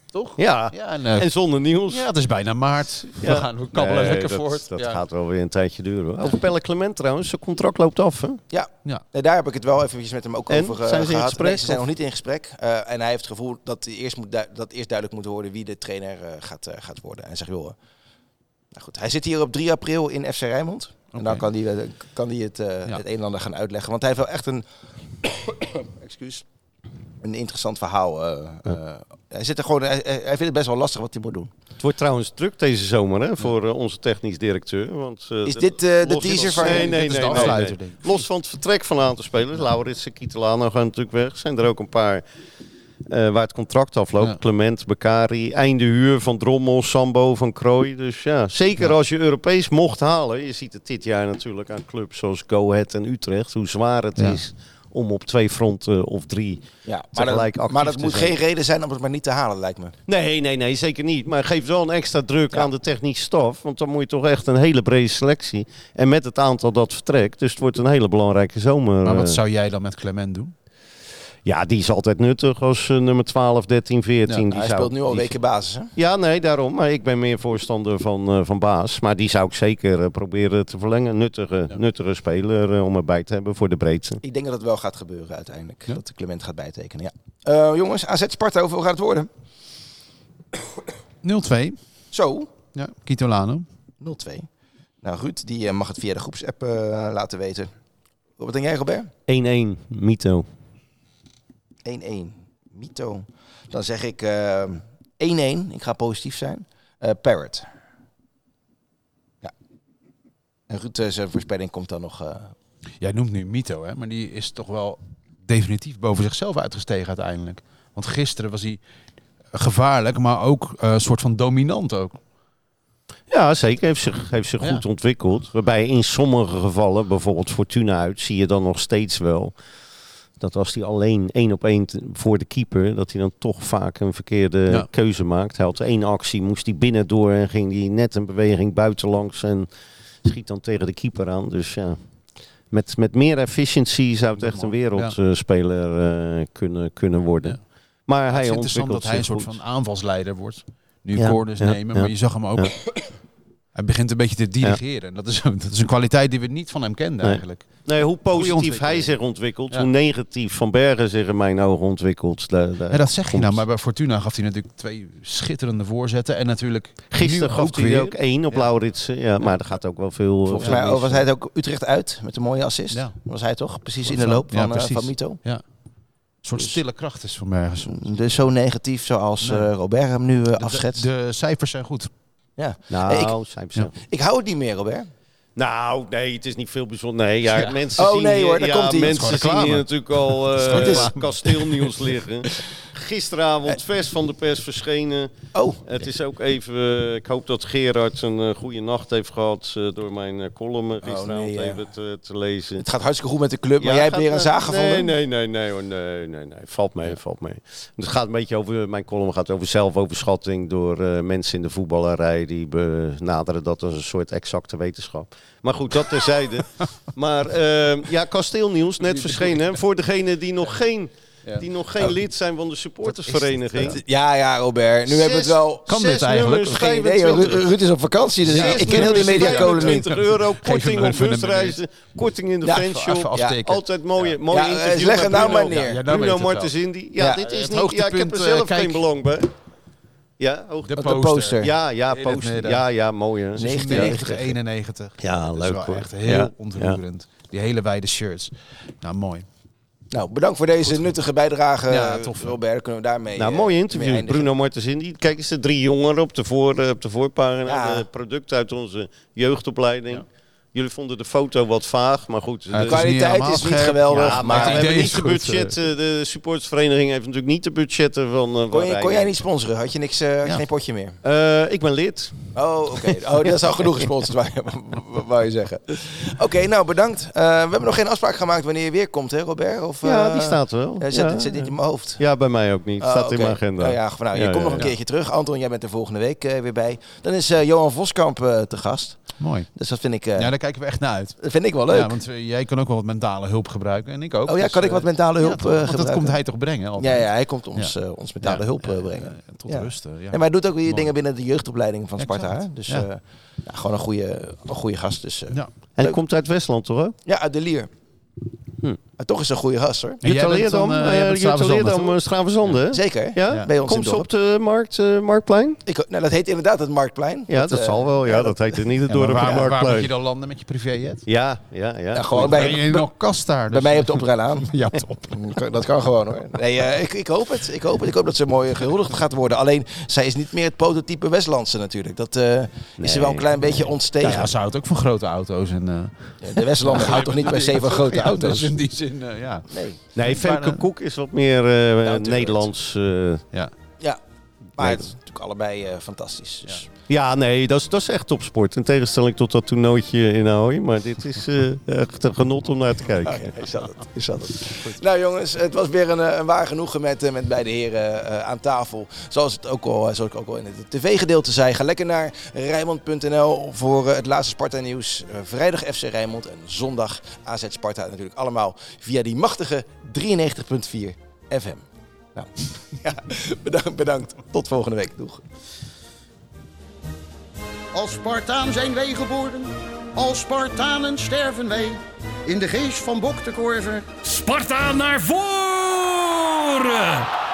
Toch? Ja, Ja, en, uh, en zonder nieuws. ja, het is bijna maart. Ja. We gaan we kabbelen Nee, lekker dat, voort. Dat ja. gaat wel weer een tijdje duren. Hoor. Over Pelle Clement trouwens, zijn contract loopt af. Hè? Ja, Ja. nee, daar heb ik het wel eventjes met hem ook En? over uh, Zijn ze in gehad. gesprek, Nee, ze zijn of? nog niet in gesprek. Uh, en hij heeft het gevoel dat, hij eerst moet du- dat eerst duidelijk moet worden wie de trainer uh, gaat, uh, gaat worden. En zegt, joh, uh, nou goed, hij zit hier op drie april in F C Rijnmond. En dan kan hij, uh, kan hij het, uh, Ja. het een en ander gaan uitleggen. Want hij heeft wel echt een, excuus, een interessant verhaal. Uh, uh, hij, zit er gewoon, hij, hij vindt het best wel lastig wat hij moet doen. Het wordt trouwens druk deze zomer hè, voor uh, onze technisch directeur. Want, uh, Is de- dit uh, de los- teaser van... Nee, nee, Dit is nee. de nee, afsluiter, nee. denk ik. Los van het vertrek van een aantal spelers. Lauritsen, Kietelano gaan natuurlijk weg. Zijn er ook een paar uh, waar het contract afloopt. Ja. Clement, Bekari, einde huur van Drommel, Sambo, Van Krooi. Dus ja, zeker Ja. als je Europees mocht halen. Je ziet het dit jaar natuurlijk aan clubs zoals Go Ahead en Utrecht. Hoe zwaar het Ja. is om op twee fronten of drie Ja, maar tegelijk dat, actief maar dat te moet zijn. geen reden zijn om het maar niet te halen, lijkt me. Nee, nee, nee, zeker niet. Maar geef wel een extra druk Ja. aan de technische staf. Want dan moet je toch echt een hele brede selectie. En met het aantal dat vertrekt. Dus het wordt een hele belangrijke zomer. Maar wat eh. zou jij dan met Clement doen? Ja, die is altijd nuttig als uh, nummer twaalf, dertien, veertien. Ja, die Hij zou, speelt nu al die- weken basis, hè? Ja, nee, daarom. Maar ik ben meer voorstander van, uh, van Baas. Maar die zou ik zeker uh, proberen te verlengen. Nuttige, Ja. nuttige speler uh, om erbij te hebben voor de breedte. Ik denk dat het wel gaat gebeuren uiteindelijk. Ja? Dat de Clement gaat bijtekenen, ja. Uh, jongens, A Z Sparta, hoeveel gaat het worden? nul twee. Zo, Ja, Kitolano. nul twee. Nou, Ruud, die uh, mag het via de groepsapp uh, laten weten. Wat denk jij, Robert? één-één, Mito. één-één. Mito. Dan zeg ik uh, één-één. Ik ga positief zijn. Uh, Parrot. Ja. En Ruud, uh, zijn voorspelling komt dan nog... Uh, Jij noemt nu Mito, hè? Maar die is toch wel definitief boven zichzelf uitgestegen uiteindelijk. Want gisteren was hij gevaarlijk, maar ook een uh, soort van dominant ook. Ja, zeker. Heeft zich, heeft zich Ja. goed ontwikkeld. Waarbij in sommige gevallen, bijvoorbeeld Fortuna uit, zie je dan nog steeds wel dat als hij alleen één op één te- voor de keeper, dat hij dan toch vaak een verkeerde Ja. keuze maakt. Hij had één actie, moest hij binnen door en ging hij net een beweging buitenlangs en schiet dan tegen de keeper aan. Dus ja, met, met meer efficiëntie zou het echt een wereldspeler uh, kunnen, kunnen worden. Ja. Maar Het hij is interessant ontwikkelt dat hij een zich soort goed. van aanvalsleider wordt. Nu Ja, corners ja, nemen, ja. maar je zag hem ook. Ja. Hij begint een beetje te dirigeren. Dat, is, dat is een kwaliteit die we niet van hem kenden Nee. eigenlijk. Nee, hoe positief ontwikkeling. hij zich ontwikkelt, Ja. hoe negatief Van Bergen zich in mijn ogen ontwikkelt. Daar, daar Ja, dat zeg je komt- nou, maar bij Fortuna gaf hij natuurlijk twee schitterende voorzetten. En natuurlijk Gisteren nu gaf ook hij weer. ook één op Ja. Lauritsen. Ja, maar er gaat ook wel veel... volgens veel mij mis. was hij het ook Utrecht uit met een mooie assist. Ja. Was hij toch? Precies in Van- de loop ja, van, uh, precies. van Mito. Een soort stille kracht is Van Bergen soms. Dus zo negatief zoals uh, Robert hem nu uh, De, afschetst. de cijfers zijn goed. Ja. Nou, Ik- cijfers Ja. zijn- Ik hou het niet meer, Robert. Nou, nee, het is niet veel bijzonder. Nee, ja, Ja. mensen Oh, zien nee, hier, hoor, daar ja, komt-ie. mensen Het is gewoon zien hier reclame. natuurlijk al uh, Het is- kasteelnieuws liggen. Gisteravond vers van de pers verschenen. Oh, Het is ook even, uh, ik hoop dat Gerard een uh, goede nacht heeft gehad uh, door mijn uh, column uh, gisteravond nee, uh, even te, te lezen. het gaat hartstikke goed met de club, maar Ja, jij hebt gaat, weer een uh, zaag gevonden. Nee, nee, nee, nee, hoor, nee, nee, nee. Valt mee, valt mee. Het gaat een beetje over, mijn column gaat over zelfoverschatting door uh, mensen in de voetballerij die benaderen dat als een soort exacte wetenschap. Maar goed, dat terzijde. Maar uh, ja, kasteelnieuws, net verschenen. Hè, voor degene die nog geen, Ja. die nog geen Oh. lid zijn van de supportersvereniging. Ja, ja, Robert. Nu Zes- hebben we het wel... Kan zes dit eigenlijk? nummers, Geen idee, hoor. Ru- vijfentwintig. Ruud is op vakantie, dus Zes ik, ik ken heel die nummers, mediakolen niet. vijfentwintig euro, hem korting even op een busreizen, korting in de Ja, fanshop. even afsteken. Altijd mooie, mooie Ja, eh, interviews leg met het nou Bruno. maar neer. Ja, nou weet Bruno het wel. Martens Indy. Ja, Ja, dit is het niet... Ja, ik heb hoogtepunt, er zelf eh, geen kijk. belang bij. Ja, hoog, De de poster. poster. ja, ja, In het poster. midden. Ja, ja, mooi hè. negenennegentig. eenennegentig. Ja, Dat is leuk wel hoor. echt heel Ja, ontroerend. Die hele wijde shirts. Nou, mooi. Nou, bedankt voor deze nuttige bijdrage, Ja, eh, tof, hè. Robert. Dan kunnen we daarmee Nou, eh, mooie mee interview. eindigen. Bruno Martens Indy. Kijk eens, de drie jongeren op de, voor, eh, op de voorpagina. Ja. De producten uit onze jeugdopleiding. Ja. Jullie vonden de foto wat vaag, maar goed. Ja, de- het De is niet kwaliteit helemaal is niet scherp. geweldig, Ja, maar maar... we het hebben idee niet is de goed, budgetten. De supportersvereniging heeft natuurlijk niet de budgetten van... Uh, Kon, je, kon jij niet sponsoren? Had je, niks, eh, had je Ja. geen potje meer? Uh, ik ben lid. Oh, oké. Oh, dat is al genoeg gesponsord, wou je, wou je zeggen. Oké, okay, nou bedankt. Uh, we hebben nog geen afspraak gemaakt wanneer je weer komt, hè Robert? Of, Ja, uh, die staat wel. Ja, zit, ja. zit niet in mijn hoofd. Ja, bij mij ook niet. Oh, Staat oké. in mijn agenda. Nou ja, nou, je Ja, komt ja, nog een ja. keertje terug. Anton, jij bent er volgende week uh, weer bij. Dan is uh, Johan Voskamp uh, te gast. Mooi. Dus dat vind ik... Uh, Ja, daar kijk kijken we echt naar uit. Dat vind ik wel leuk. Ja, want uh, jij kan ook wel wat mentale hulp gebruiken en ik ook. Oh ja, dus, kan ik wat mentale hulp ja, toch, uh, want gebruiken? dat komt hij toch brengen? Altijd. Ja, ja, hij komt ons, ja. uh, ons mentale ja, hulp uh, brengen. Uh, tot ja. rust. Uh, ja. Ja, maar hij doet ook weer Mooi. dingen binnen de jeugdopleiding van Exact. Sparta. Hè? Dus ja. uh, ja, gewoon een goede, een goede gast. Dus, uh, ja. En hij komt uit Westland, toch? Hè? ja, uit de Lier. Hm. Maar toch is een goede gast, hoor. En jij bent Jutaleerdam, dan, uh, jij bent Jutaleerdam, uh, Schravenzande, hè? Zeker, Ja? Ja. bij ons Komt in ze het op de markt, uh, Marktplein? Ik, nou, dat heet inderdaad het Marktplein. Ja, dat, dat uh, zal wel. Ja, ja, dat heet het niet het Ja, maar dorp waar, het waar moet Marktplein. je dan landen met je privéjet? Ja, ja, ja. Ja, gewoon Ben bij, je nog kast daar? bij Dus. mij op de oprijlaan. Ja, top. Dat kan gewoon, hoor. Nee, uh, ik, ik hoop het. Ik hoop het. Ik hoop dat ze mooi gehuldigd gaat worden. Alleen, zij is niet meer het prototype Westlandse natuurlijk. Dat uh, is Nee, er wel een klein beetje Ja, ontstegen. ja, ze houdt ook van grote auto's. En, uh, Ja, de Westlander houdt toch niet per se van grote ja, auto's? Dus in die zin, uh, ja. Nee. Nee, Femke Maar, uh, Kok is wat meer uh, natuurlijk. Nederlands. Uh, ja. Ja, maar Nee. het is natuurlijk allebei uh, fantastisch. Dus. ja, nee, dat is, dat is echt topsport. In tegenstelling tot dat toernooitje in Ahoy. Maar dit is uh, echt een genot om naar te kijken. Oh, ja, is dat het, is dat het. Nou jongens, het was weer een, een waar genoegen met, uh, met beide heren uh, aan tafel. Zoals, het ook al, zoals ik ook al in het tv-gedeelte zei. Ga lekker naar Rijnmond punt n l voor uh, het laatste Sparta-nieuws. Uh, vrijdag F C Rijnmond en zondag A Z Sparta. Natuurlijk allemaal via die machtige drieënnegentig komma vier F M. Nou, ja, bedankt, bedankt. Tot volgende week. Doeg. Als Spartaan zijn wij geboren, als Spartanen sterven wij. In de geest van Bok de Korver. Sparta naar voren!